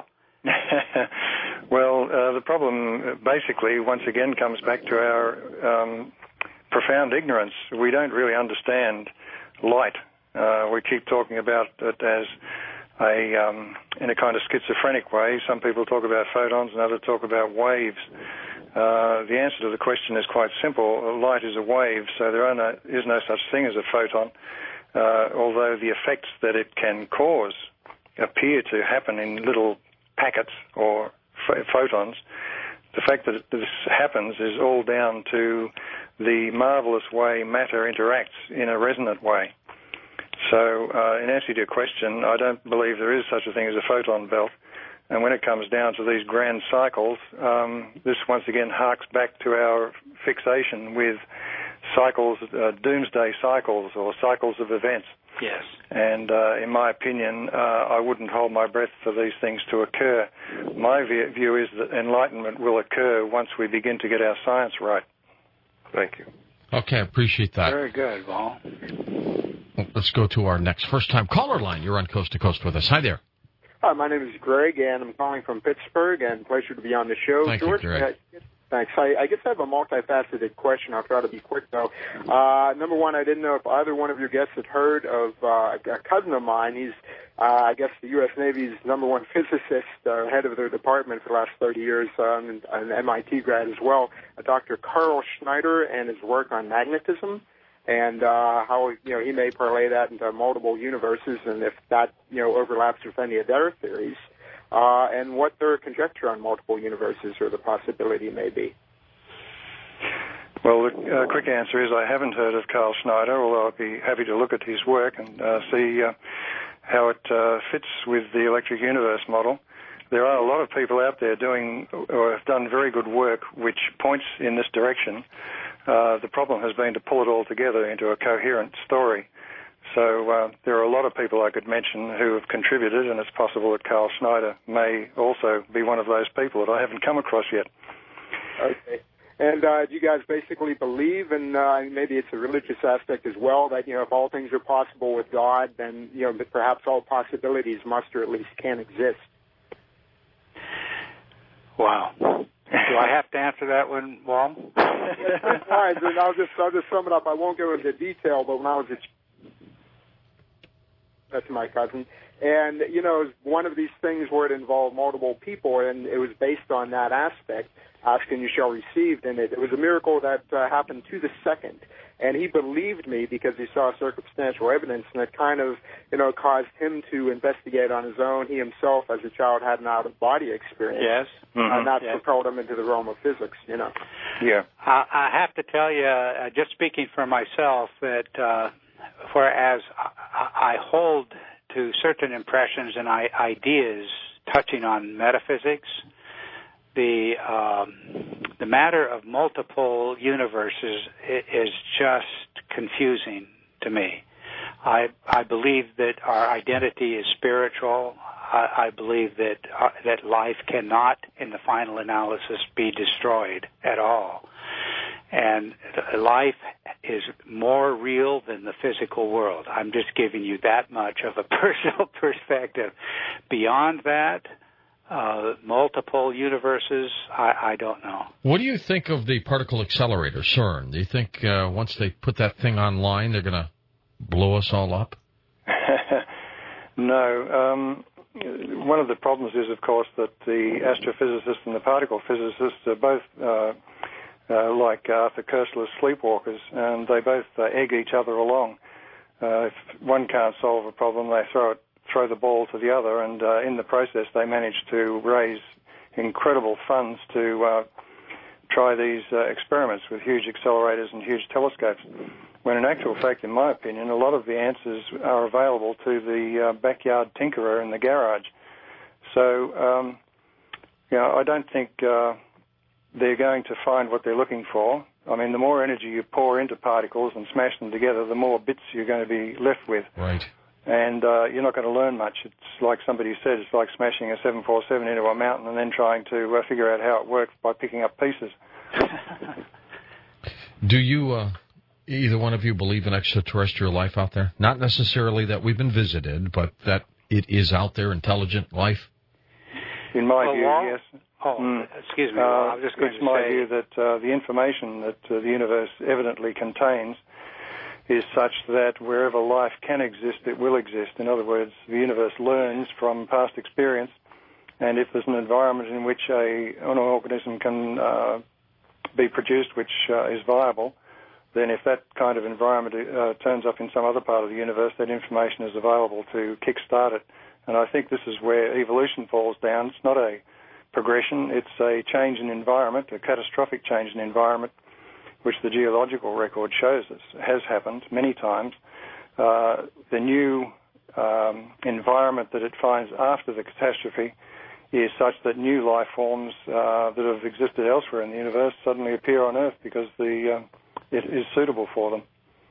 Well, uh, the problem basically, once again, comes back to our um, profound ignorance. We don't really understand light. Uh, we keep talking about it as a, um, in a kind of schizophrenic way. Some people talk about photons and others talk about waves. Uh, the answer to the question is quite simple. Light is a wave, so there are no, is no such thing as a photon, uh, although the effects that it can cause appear to happen in little packets or ph- photons. The fact that this happens is all down to the marvelous way matter interacts in a resonant way. So uh, in answer to your question, I don't believe there is such a thing as a photon belt. And when it comes down to these grand cycles, um, this once again harks back to our fixation with cycles, uh, doomsday cycles or cycles of events. Yes. And uh, in my opinion, uh, I wouldn't hold my breath for these things to occur. My view is that enlightenment will occur once we begin to get our science right. Thank you. Okay, I appreciate that. Very good, Paul. Let's go to our next first-time caller line. You're on Coast to Coast with us. Hi there. Hi, my name is Greg, and I'm calling from Pittsburgh, and pleasure to be on the show. Thank George, you, Greg. Uh, thanks. I, I guess I have a multifaceted question. I'll try to be quick, though. Uh, number one, I didn't know if either one of your guests had heard of uh, a cousin of mine. He's, uh, I guess, the U S Navy's number one physicist, uh, head of their department for the last thirty years, um, an M I T grad as well, uh, Doctor Carl Schneider, and his work on magnetism. And uh, how, you know, he may parlay that into multiple universes, and if that, you know, overlaps with any of their theories, uh, and what their conjecture on multiple universes or the possibility may be. Well, the uh, quick answer is I haven't heard of Carl Schneider, although I'd be happy to look at his work and uh, see uh, how it uh, fits with the electric universe model. There are a lot of people out there doing or have done very good work which points in this direction. Uh, the problem has been to pull it all together into a coherent story. So uh, there are a lot of people I could mention who have contributed, and it's possible that Carl Schneider may also be one of those people that I haven't come across yet. Okay. And uh, do you guys basically believe, and uh, maybe it's a religious aspect as well, that, you know, if all things are possible with God, then, you know, perhaps all possibilities must or at least can exist? Wow. Do I have to answer that one, Wall? All right, then I'll just I'll just sum it up. I won't go into detail, but when I was a uh, to my cousin. And, you know, it was one of these things where it involved multiple people, and it was based on that aspect, ask and you shall receive. And it, it was a miracle that uh, happened to the second. And he believed me because he saw circumstantial evidence, and it kind of, you know, caused him to investigate on his own. He himself, as a child, had an out-of-body experience. Yes. Mm-hmm. And that yes. propelled him into the realm of physics, you know. Yeah. I, I have to tell you, uh, just speaking for myself, that uh, whereas I, I hold to certain impressions and I, ideas touching on metaphysics, the um, the matter of multiple universes is just confusing to me. I I believe that our identity is spiritual. I, I believe that uh, that life cannot, in the final analysis, be destroyed at all. And life is more real than the physical world. I'm just giving you that much of a personal perspective. Beyond that, Uh, multiple universes, I, I don't know. What do you think of the particle accelerator, CERN? Do you think uh, once they put that thing online, they're going to blow us all up? No. Um, one of the problems is, of course, that the astrophysicists and the particle physicists are both uh, uh, like Arthur Koestler's sleepwalkers, and they both uh, egg each other along. Uh, if one can't solve a problem, they throw it throw the ball to the other, and uh, in the process they managed to raise incredible funds to uh, try these uh, experiments with huge accelerators and huge telescopes, when in actual fact, in my opinion, a lot of the answers are available to the uh, backyard tinkerer in the garage. So, um, you know, I don't think uh, they're going to find what they're looking for. I mean, the more energy you pour into particles and smash them together, the more bits you're going to be left with. Right. And uh, you're not going to learn much. It's like somebody said, it's like smashing a seven forty-seven into a mountain and then trying to uh, figure out how it works by picking up pieces. Do you, uh, either one of you, believe in extraterrestrial life out there? Not necessarily that we've been visited, but that it is out there, intelligent life? In my oh, view, well, yes. Oh, mm. excuse me. Uh, well, I was just going it's to my say, view that uh, the information that uh, the universe evidently contains is such that wherever life can exist, it will exist. In other words, the universe learns from past experience, and if there's an environment in which a, an organism can uh, be produced which uh, is viable, then if that kind of environment uh, turns up in some other part of the universe, that information is available to kickstart it. And I think this is where evolution falls down. It's not a progression, it's a change in environment, a catastrophic change in environment, which the geological record shows us has happened many times. Uh, the new um, environment that it finds after the catastrophe is such that new life forms uh, that have existed elsewhere in the universe suddenly appear on Earth because the uh, it is suitable for them.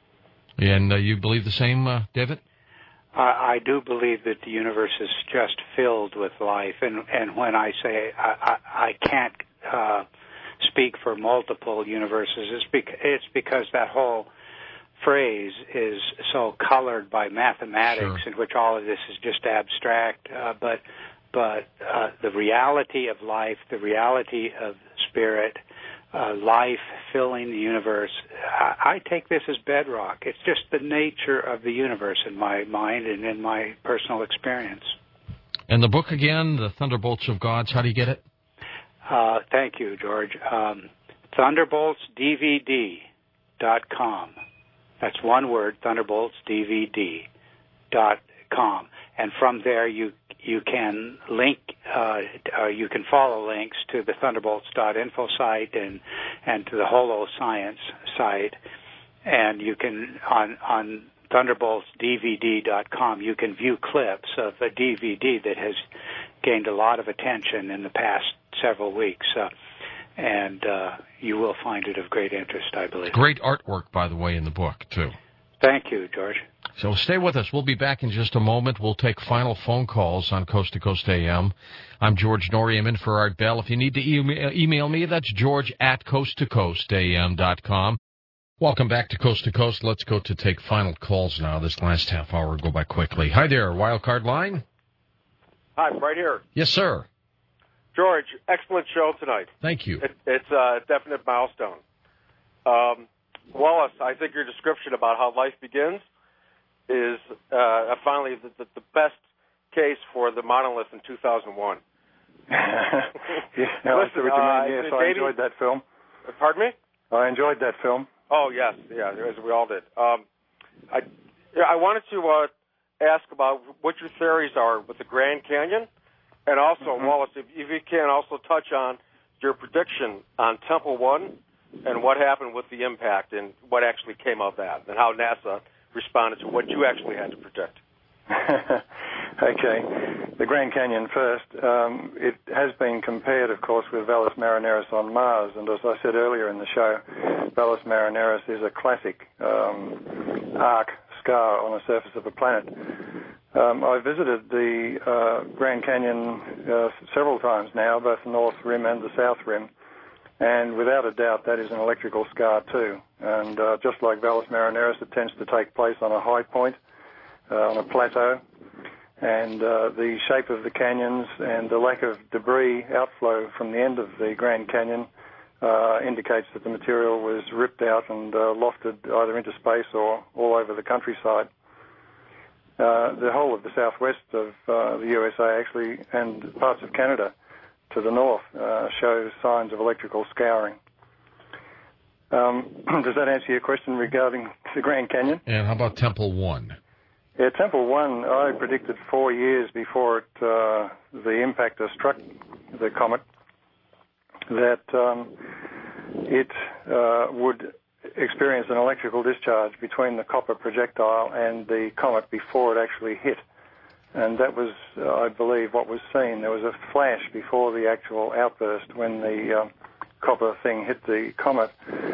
And uh, you believe the same, uh, David? I, I do believe that the universe is just filled with life, and and when I say I, I, I can't uh, speak for multiple universes, it's, bec- it's because that whole phrase is so colored by mathematics, sure. in which all of this is just abstract. Uh, but but uh, the reality of life, the reality of spirit, uh, life filling the universe, I, I take this as bedrock. It's just the nature of the universe in my mind and in my personal experience. And the book again, The Thunderbolts of Gods, how do you get it? Uh, thank you, George. Um, Thunderbolts D V D dot com. That's one word, Thunderbolts D V D dot com. And from there, you you can link, uh, or you can follow links to the Thunderbolts dot info site and and to the Holo Science site. And you can on on Thunderbolts D V D dot com, you can view clips of a D V D that has gained a lot of attention in the past several weeks, uh, and uh, you will find it of great interest, I believe. Great artwork, by the way, in the book, too. Thank you, George. So stay with us. We'll be back in just a moment. We'll take final phone calls on Coast to Coast A M. I'm George Norrie. I'm in for Art Bell. If you need to email, email me, that's george at coast to coast a m dot com. Welcome back to Coast to Coast. Let's go to take final calls now. This last half hour will go by quickly. Hi there, Wildcard Line. Hi, I'm right here. Yes, sir. George, excellent show tonight. Thank you. It, it's a definite milestone. Um, Wallace, I think your description about how life begins is uh, finally the, the, the best case for the monolith in two thousand one. yeah, no, I see what you mean. Yes, uh, I enjoyed that film. Pardon me? I enjoyed that film. Oh, yes, yeah, as we all did. Um, I, I wanted to uh, ask about what your theories are with the Grand Canyon, and also, mm-hmm. Wallace, if, if you can also touch on your prediction on Temple One and what happened with the impact and what actually came of that, and how NASA responded to what you actually had to predict. Okay. The Grand Canyon first. Um, it has been compared, of course, with Valles Marineris on Mars, and as I said earlier in the show, Valles Marineris is a classic um, arc scar on the surface of a planet. Um, I visited the uh, Grand Canyon uh, several times now, both the North Rim and the South Rim, and without a doubt that is an electrical scar too. And uh, just like Valles Marineris, it tends to take place on a high point, uh, on a plateau, and uh, the shape of the canyons and the lack of debris outflow from the end of the Grand Canyon uh, indicates that the material was ripped out and uh, lofted either into space or all over the countryside. Uh, the whole of the southwest of uh, the U S A actually, and parts of Canada to the north, uh, show signs of electrical scouring. Um, does that answer your question regarding the Grand Canyon? And how about Temple One? Yeah, Temple One, I predicted four years before it, uh, the impactor struck the comet that um, it uh, would experience an electrical discharge between the copper projectile and the comet before it actually hit. And that was, uh, I believe, what was seen. There was a flash before the actual outburst when the uh, copper thing hit the comet.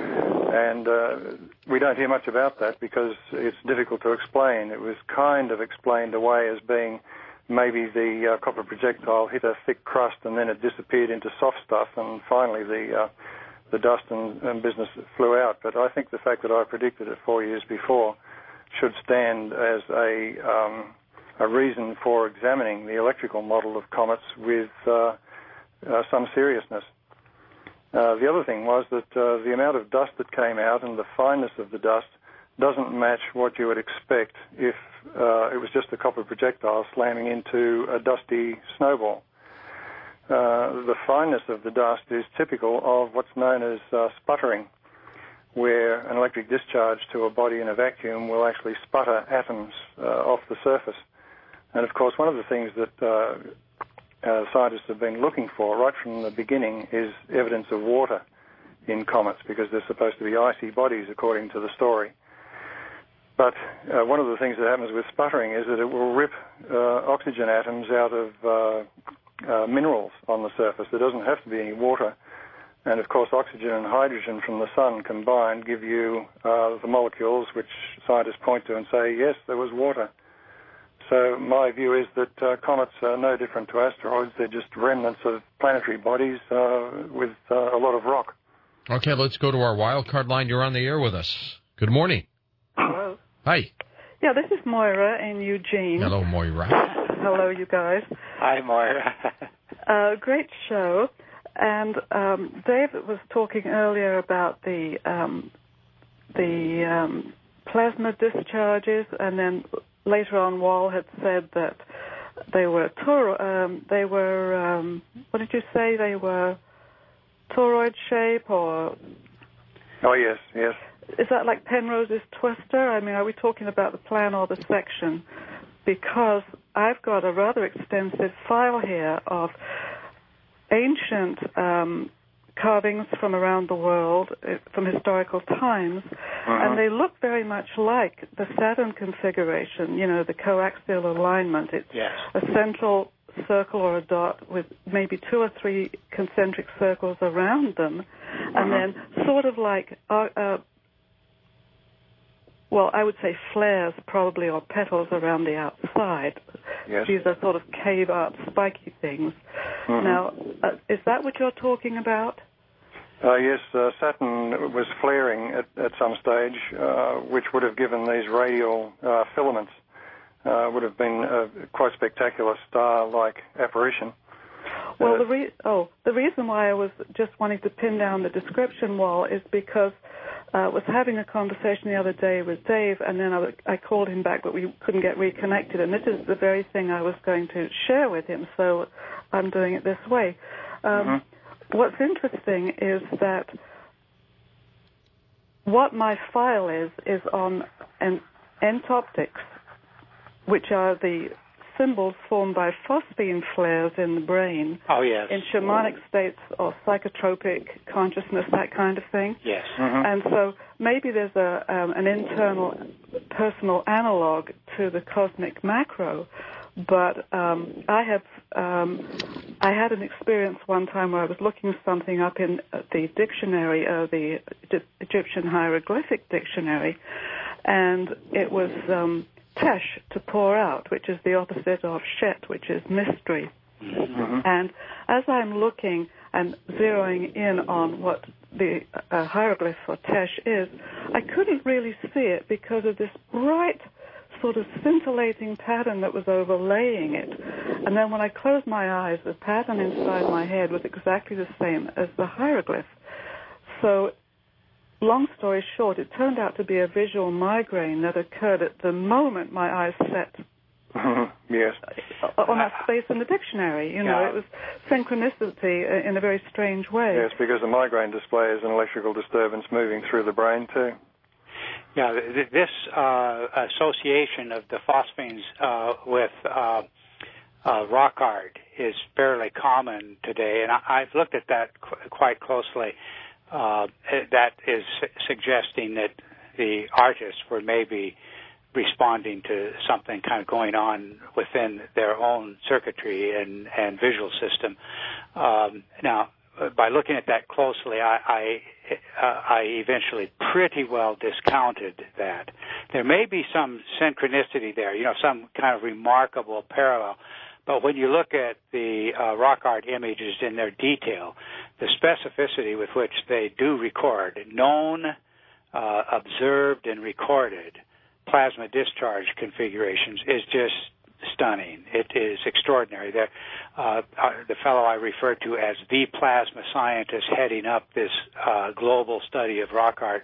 And uh, we don't hear much about that because it's difficult to explain. It was kind of explained away as being maybe the uh, copper projectile hit a thick crust and then it disappeared into soft stuff, and finally the uh, the dust and, and business flew out. But I think the fact that I predicted it four years before should stand as a um, a reason for examining the electrical model of comets with uh, uh, some seriousness. Uh, the other thing was that uh, the amount of dust that came out and the fineness of the dust doesn't match what you would expect if uh, it was just a copper projectile slamming into a dusty snowball. Uh, the fineness of the dust is typical of what's known as uh, sputtering, where an electric discharge to a body in a vacuum will actually sputter atoms uh, off the surface. And, of course, one of the things that uh, uh, scientists have been looking for right from the beginning is evidence of water in comets, because they're supposed to be icy bodies, according to the story. But uh, one of the things that happens with sputtering is that it will rip uh, oxygen atoms out of uh, uh, minerals on the surface. There doesn't have to be any water. And, of course, oxygen and hydrogen from the sun combined give you uh, the molecules which scientists point to and say, yes, there was water. So my view is that uh, comets are no different to asteroids. They're just remnants of planetary bodies uh, with uh, a lot of rock. Okay, let's go to our wild card line. You're on the air with us. Good morning. Hello. Hi. Yeah, this is Moira in Eugene. Hello, Moira. Hello, you guys. Hi, Moira. uh, great show. And um, David was talking earlier about the um, the um, plasma discharges, and then later on, Wall had said that they were tor- um, they were um, what did you say? They were toroid shape, or oh yes, yes. Is that like Penrose's twister? I mean, are we talking about the plan or the section? Because I've got a rather extensive file here of ancient um, carvings from around the world, uh, from historical times, uh-huh. and they look very much like the Saturn configuration, you know, the coaxial alignment. It's yes. a central circle or a dot with maybe two or three concentric circles around them, uh-huh. and then sort of like, uh, uh, well, I would say flares probably, or petals around the outside. Yes. These are sort of cave-up, spiky things. Mm-hmm. Now, uh, is that what you're talking about? Uh, yes, uh, Saturn was flaring at, at some stage, uh, which would have given these radial uh, filaments, uh, would have been a quite spectacular star-like apparition. Well, uh, the re- oh, the reason why I was just wanting to pin down the description, Wall, is because uh, was having a conversation the other day with Dave, and then I, I called him back, but we couldn't get reconnected. And this is the very thing I was going to share with him, so I'm doing it this way. Um, mm-hmm. What's interesting is that what my file is, is on an entoptics, which are the symbols formed by phosphine flares in the brain. Oh, yes. In shamanic states or psychotropic consciousness, that kind of thing. Yes. Mm-hmm. And so maybe there's a um, an internal personal analog to the cosmic macro, but um, I have um, I had an experience one time where I was looking something up in the dictionary, uh, the Egyptian hieroglyphic dictionary, and it was um, tesh, to pour out, which is the opposite of shet, which is mystery. Mm-hmm. And as I'm looking and zeroing in on what the uh, hieroglyph for tesh is, I couldn't really see it because of this bright sort of scintillating pattern that was overlaying it. And then when I closed my eyes, the pattern inside my head was exactly the same as the hieroglyph. So, long story short, it turned out to be a visual migraine that occurred at the moment my eyes set yes. on that space in the dictionary. You know, yeah. It was synchronicity in a very strange way. Yes, because the migraine display is an electrical disturbance moving through the brain too. Yeah, th- this uh, association of the phosphines uh, with uh, uh, rock art is fairly common today, and I- I've looked at that qu- quite closely. Uh, that is su- suggesting that the artists were maybe responding to something kind of going on within their own circuitry and, and visual system. Um, now, by looking at that closely, I, I, uh, I eventually pretty well discounted that. There may be some synchronicity there, you know, some kind of remarkable parallel. But when you look at the uh, rock art images in their detail, the specificity with which they do record known, uh, observed, and recorded plasma discharge configurations is just stunning. It is extraordinary. The, uh, the fellow I referred to as the plasma scientist heading up this uh, global study of rock art,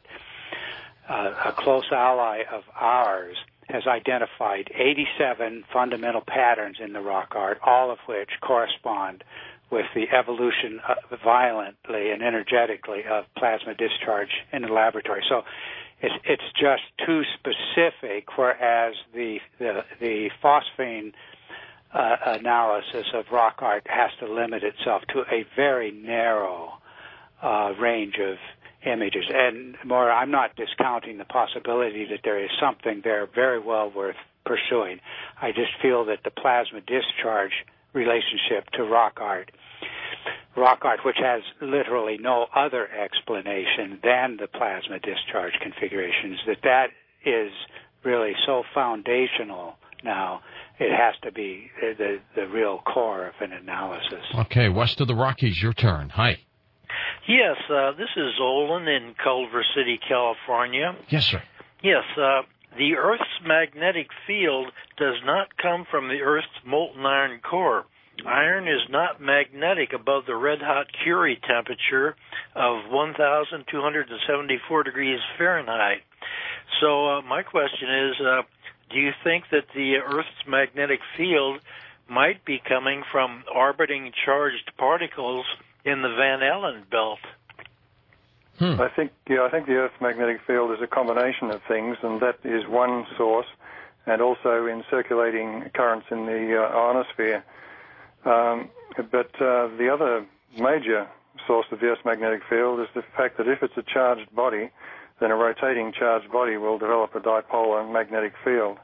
uh, a close ally of ours, has identified eighty-seven fundamental patterns in the rock art, all of which correspond with the evolution uh, violently and energetically of plasma discharge in the laboratory. So it's, it's just too specific, whereas the the, the phosphine uh, analysis of rock art has to limit itself to a very narrow uh, range of images. And more, I'm not discounting the possibility that there is something there very well worth pursuing. I just feel that the plasma discharge relationship to rock art, rock art which has literally no other explanation than the plasma discharge configurations, that that is really so foundational now, it has to be the, the real core of an analysis. Okay, west of the Rockies, your turn. Hi. Yes, uh, this is Olin in Culver City, California. Yes, sir. Yes, uh, the Earth's magnetic field does not come from the Earth's molten iron core. Iron is not magnetic above the red-hot Curie temperature of one thousand two hundred seventy-four degrees Fahrenheit. So uh, my question is, uh, do you think that the Earth's magnetic field might be coming from orbiting charged particles in the Van Allen belt? Hmm. I think, yeah, I think the Earth's magnetic field is a combination of things, and that is one source, and also in circulating currents in the uh, ionosphere. Um, but uh, the other major source of the Earth's magnetic field is the fact that if it's a charged body, then a rotating charged body will develop a dipolar magnetic field.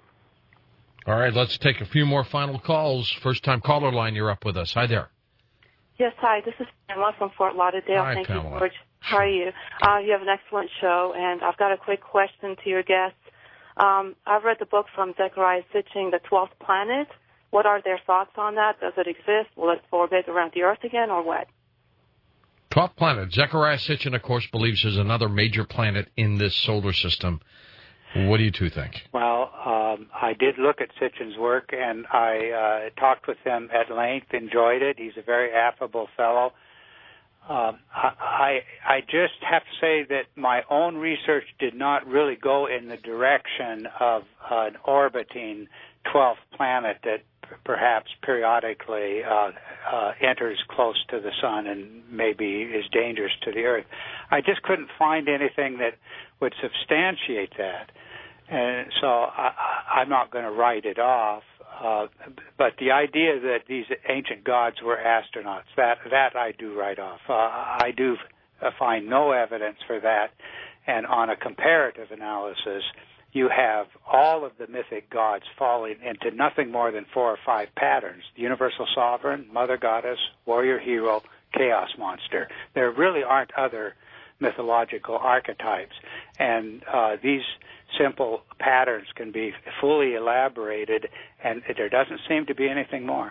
All right, let's take a few more final calls. First-time caller line, you're up with us. Hi there. Yes, hi. This is Pamela from Fort Lauderdale. Hi, Thank Pamela. you, George. How are you? Uh, you have an excellent show, and I've got a quick question to your guests. Um, I've read the book from Zecharia Sitchin, The Twelfth Planet. What are their thoughts on that? Does it exist? Will it orbit around the Earth again, or what? Twelfth planet. Zecharia Sitchin, of course, believes there's another major planet in this solar system. What do you two think? Well, um, I did look at Sitchin's work, and I uh, talked with him at length, enjoyed it. He's a very affable fellow. Um, I, I I just have to say that my own research did not really go in the direction of an orbiting twelfth planet that perhaps periodically uh, uh, enters close to the sun and maybe is dangerous to the Earth. I just couldn't find anything that would substantiate that. And so I, I'm not going to write it off. Uh, but the idea that these ancient gods were astronauts, that that I do write off. Uh, I do find no evidence for that. And on a comparative analysis, you have all of the mythic gods falling into nothing more than four or five patterns: the universal sovereign, mother goddess, warrior hero, chaos monster. There really aren't other mythological archetypes. And uh, these simple patterns can be fully elaborated, and there doesn't seem to be anything more.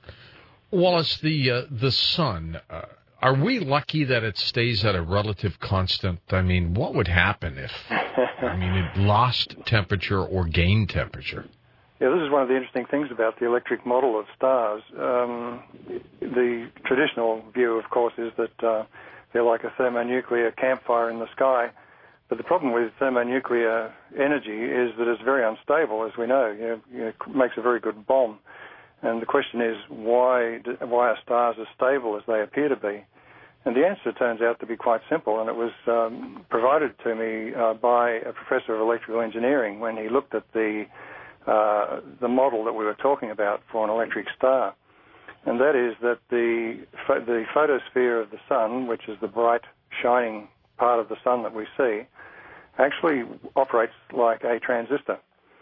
Wallace, the uh, the sun, uh, are we lucky that it stays at a relative constant? I mean, what would happen if, I mean, it lost temperature or gained temperature? Yeah, this is one of the interesting things about the electric model of stars. Um, the traditional view, of course, is that uh, they're like a thermonuclear campfire in the sky. But the problem with thermonuclear energy is that it's very unstable, as we know. You know, you know, it makes a very good bomb. And the question is, why do, why are stars as stable as they appear to be? And the answer turns out to be quite simple, and it was um, provided to me uh, by a professor of electrical engineering when he looked at the uh, the model that we were talking about for an electric star. And that is that the the photosphere of the sun, which is the bright, shining part of the sun that we see, actually operates like a transistor.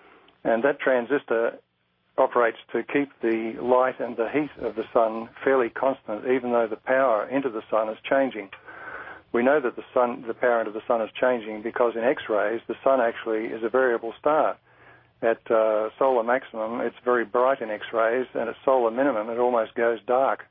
And that transistor operates to keep the light and the heat of the sun fairly constant, even though the power into the sun is changing. We know that the sun, the power into the sun is changing because in X-rays, the sun actually is a variable star. At uh, solar maximum, it's very bright in X-rays, and at solar minimum, it almost goes dark.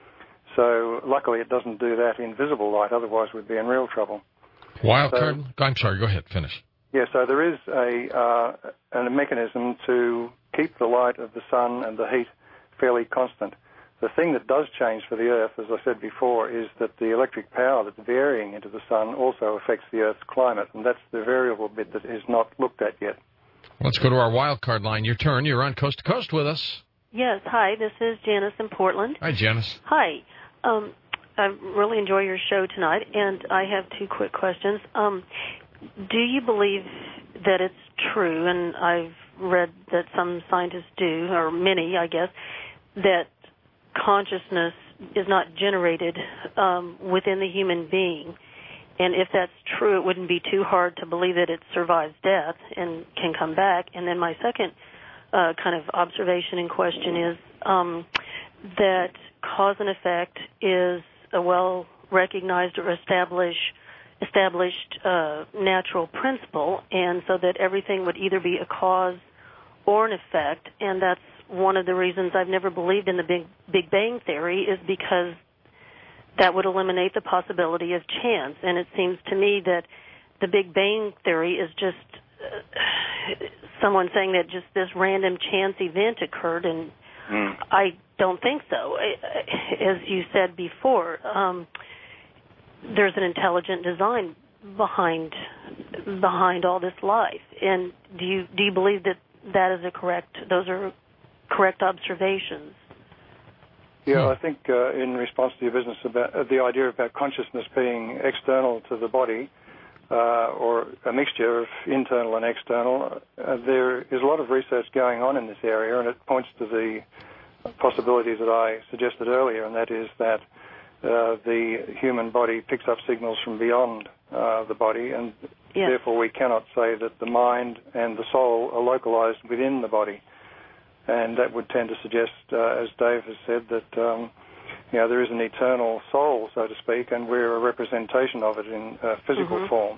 So luckily it doesn't do that in visible light, otherwise we'd be in real trouble. Wild so, card? I'm sorry, go ahead, finish. Yeah, so there is a, uh, a mechanism to keep the light of the sun and the heat fairly constant. The thing that does change for the Earth, as I said before, is that the electric power that's varying into the sun also affects the Earth's climate, and that's the variable bit that is not looked at yet. Let's go to our wild card line. Your turn. You're on Coast to Coast with us. Yes, hi, this is Janice in Portland. Hi, Janice. Hi. Um, I really enjoy your show tonight, and I have two quick questions. Um, do you believe that it's true, and I've read that some scientists do, or many, I guess, that consciousness is not generated um, within the human being? And if that's true, it wouldn't be too hard to believe that it survives death and can come back. And then my second uh, kind of observation and question is um, that cause and effect is a well-recognized or established established uh, natural principle, and so that everything would either be a cause or an effect, and that's one of the reasons I've never believed in the Big, Big Bang Theory, is because that would eliminate the possibility of chance. And it seems to me that the Big Bang Theory is just uh, someone saying that just this random chance event occurred, and mm. I don't think so. As you said before, um, there's an intelligent design behind behind all this life. And do you do you believe that that is a correct? Those are correct observations? Yeah, I think uh, in response to your business about uh, the idea about consciousness being external to the body, uh, or a mixture of internal and external, uh, there is a lot of research going on in this area, and it points to the possibility that I suggested earlier, and that is that uh, the human body picks up signals from beyond uh, the body, and yes. therefore we cannot say that the mind and the soul are localized within the body. And that would tend to suggest, uh, as Dave has said, that um, you know, there is an eternal soul, so to speak, and we're a representation of it in uh, physical mm-hmm. form.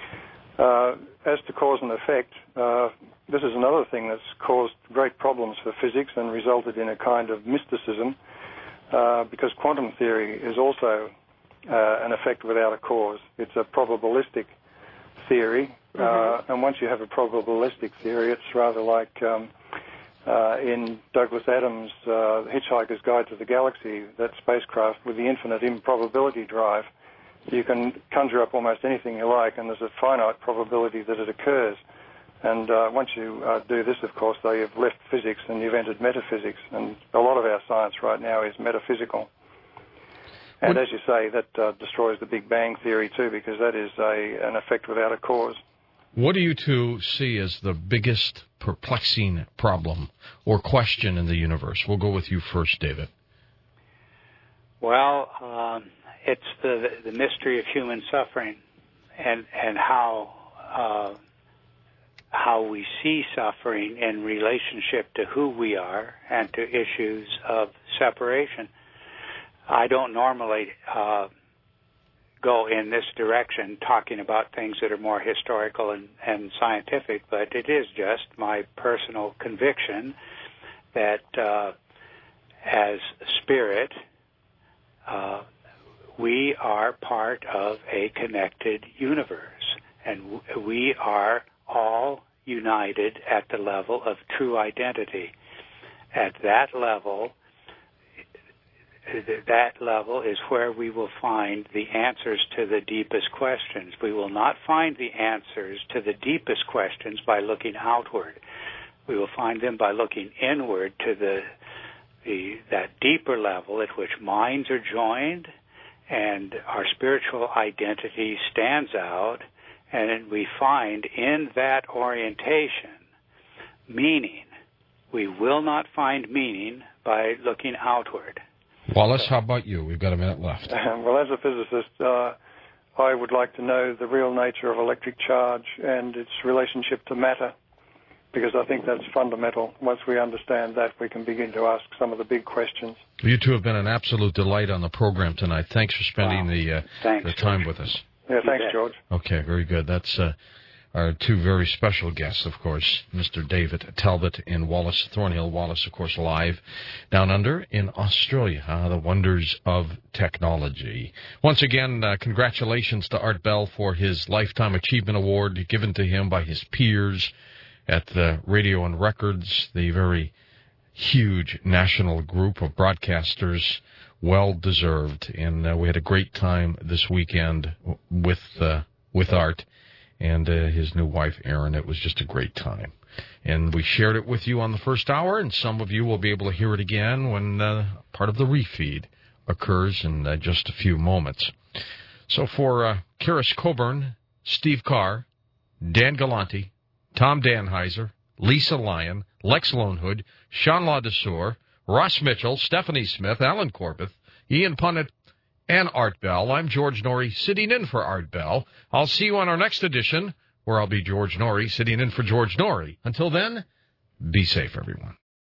Uh, as to cause and effect, uh, this is another thing that's caused great problems for physics and resulted in a kind of mysticism, uh, because quantum theory is also uh, an effect without a cause. It's a probabilistic theory, mm-hmm. uh, and once you have a probabilistic theory, it's rather like um, uh, in Douglas Adams' uh, Hitchhiker's Guide to the Galaxy, that spacecraft with the infinite improbability drive. you can conjure up almost anything you like, and there's a finite probability that it occurs. And uh, once you uh, do this, of course, though, you've left physics and you've entered metaphysics, and a lot of our science right now is metaphysical. And as you say, that uh, destroys the Big Bang Theory too, because that is a an effect without a cause. What do you two see as the biggest perplexing problem or question in the universe? We'll go with you first, David. Well, um, it's the the mystery of human suffering, and and how uh, how we see suffering in relationship to who we are and to issues of separation. I don't normally uh, go in this direction, talking about things that are more historical and, and scientific, but it is just my personal conviction that uh, as spirit, uh, we are part of a connected universe, and we are all united at the level of true identity. At that level, that level is where we will find the answers to the deepest questions. We will not find the answers to the deepest questions by looking outward. We will find them by looking inward to the, the that deeper level at which minds are joined and our spiritual identity stands out, and we find in that orientation meaning. We will not find meaning by looking outward. Wallace, how about you? We've got a minute left. Well, as a physicist, uh, I would like to know the real nature of electric charge and its relationship to matter, because I think that's fundamental. Once we understand that, we can begin to ask some of the big questions. You two have been an absolute delight on the program tonight. Thanks for spending wow. the, uh, thanks, the time George. with us. Yeah, thanks, George. Okay, very good. That's uh, our two very special guests, of course, Mister David Talbot and Wallace Thornhill. Wallace, of course, live down under in Australia. Uh, the wonders of technology. Once again, uh, congratulations to Art Bell for his Lifetime Achievement Award given to him by his peers at the Radio and Records, the very huge national group of broadcasters. Well deserved. And uh, we had a great time this weekend with uh, with Art and uh, his new wife, Erin. It was just a great time. And we shared it with you on the first hour, and some of you will be able to hear it again when uh, part of the refeed occurs in uh, just a few moments. So for uh, Karis Coburn, Steve Carr, Dan Galante, Tom Danheiser, Lisa Lyon, Lex Lonehood, Sean LaDesseur, Ross Mitchell, Stephanie Smith, Alan Corbett, Ian Punnett, and Art Bell. I'm George Norrie, sitting in for Art Bell. I'll see you on our next edition, where I'll be George Norrie, sitting in for George Norrie. Until then, be safe, everyone.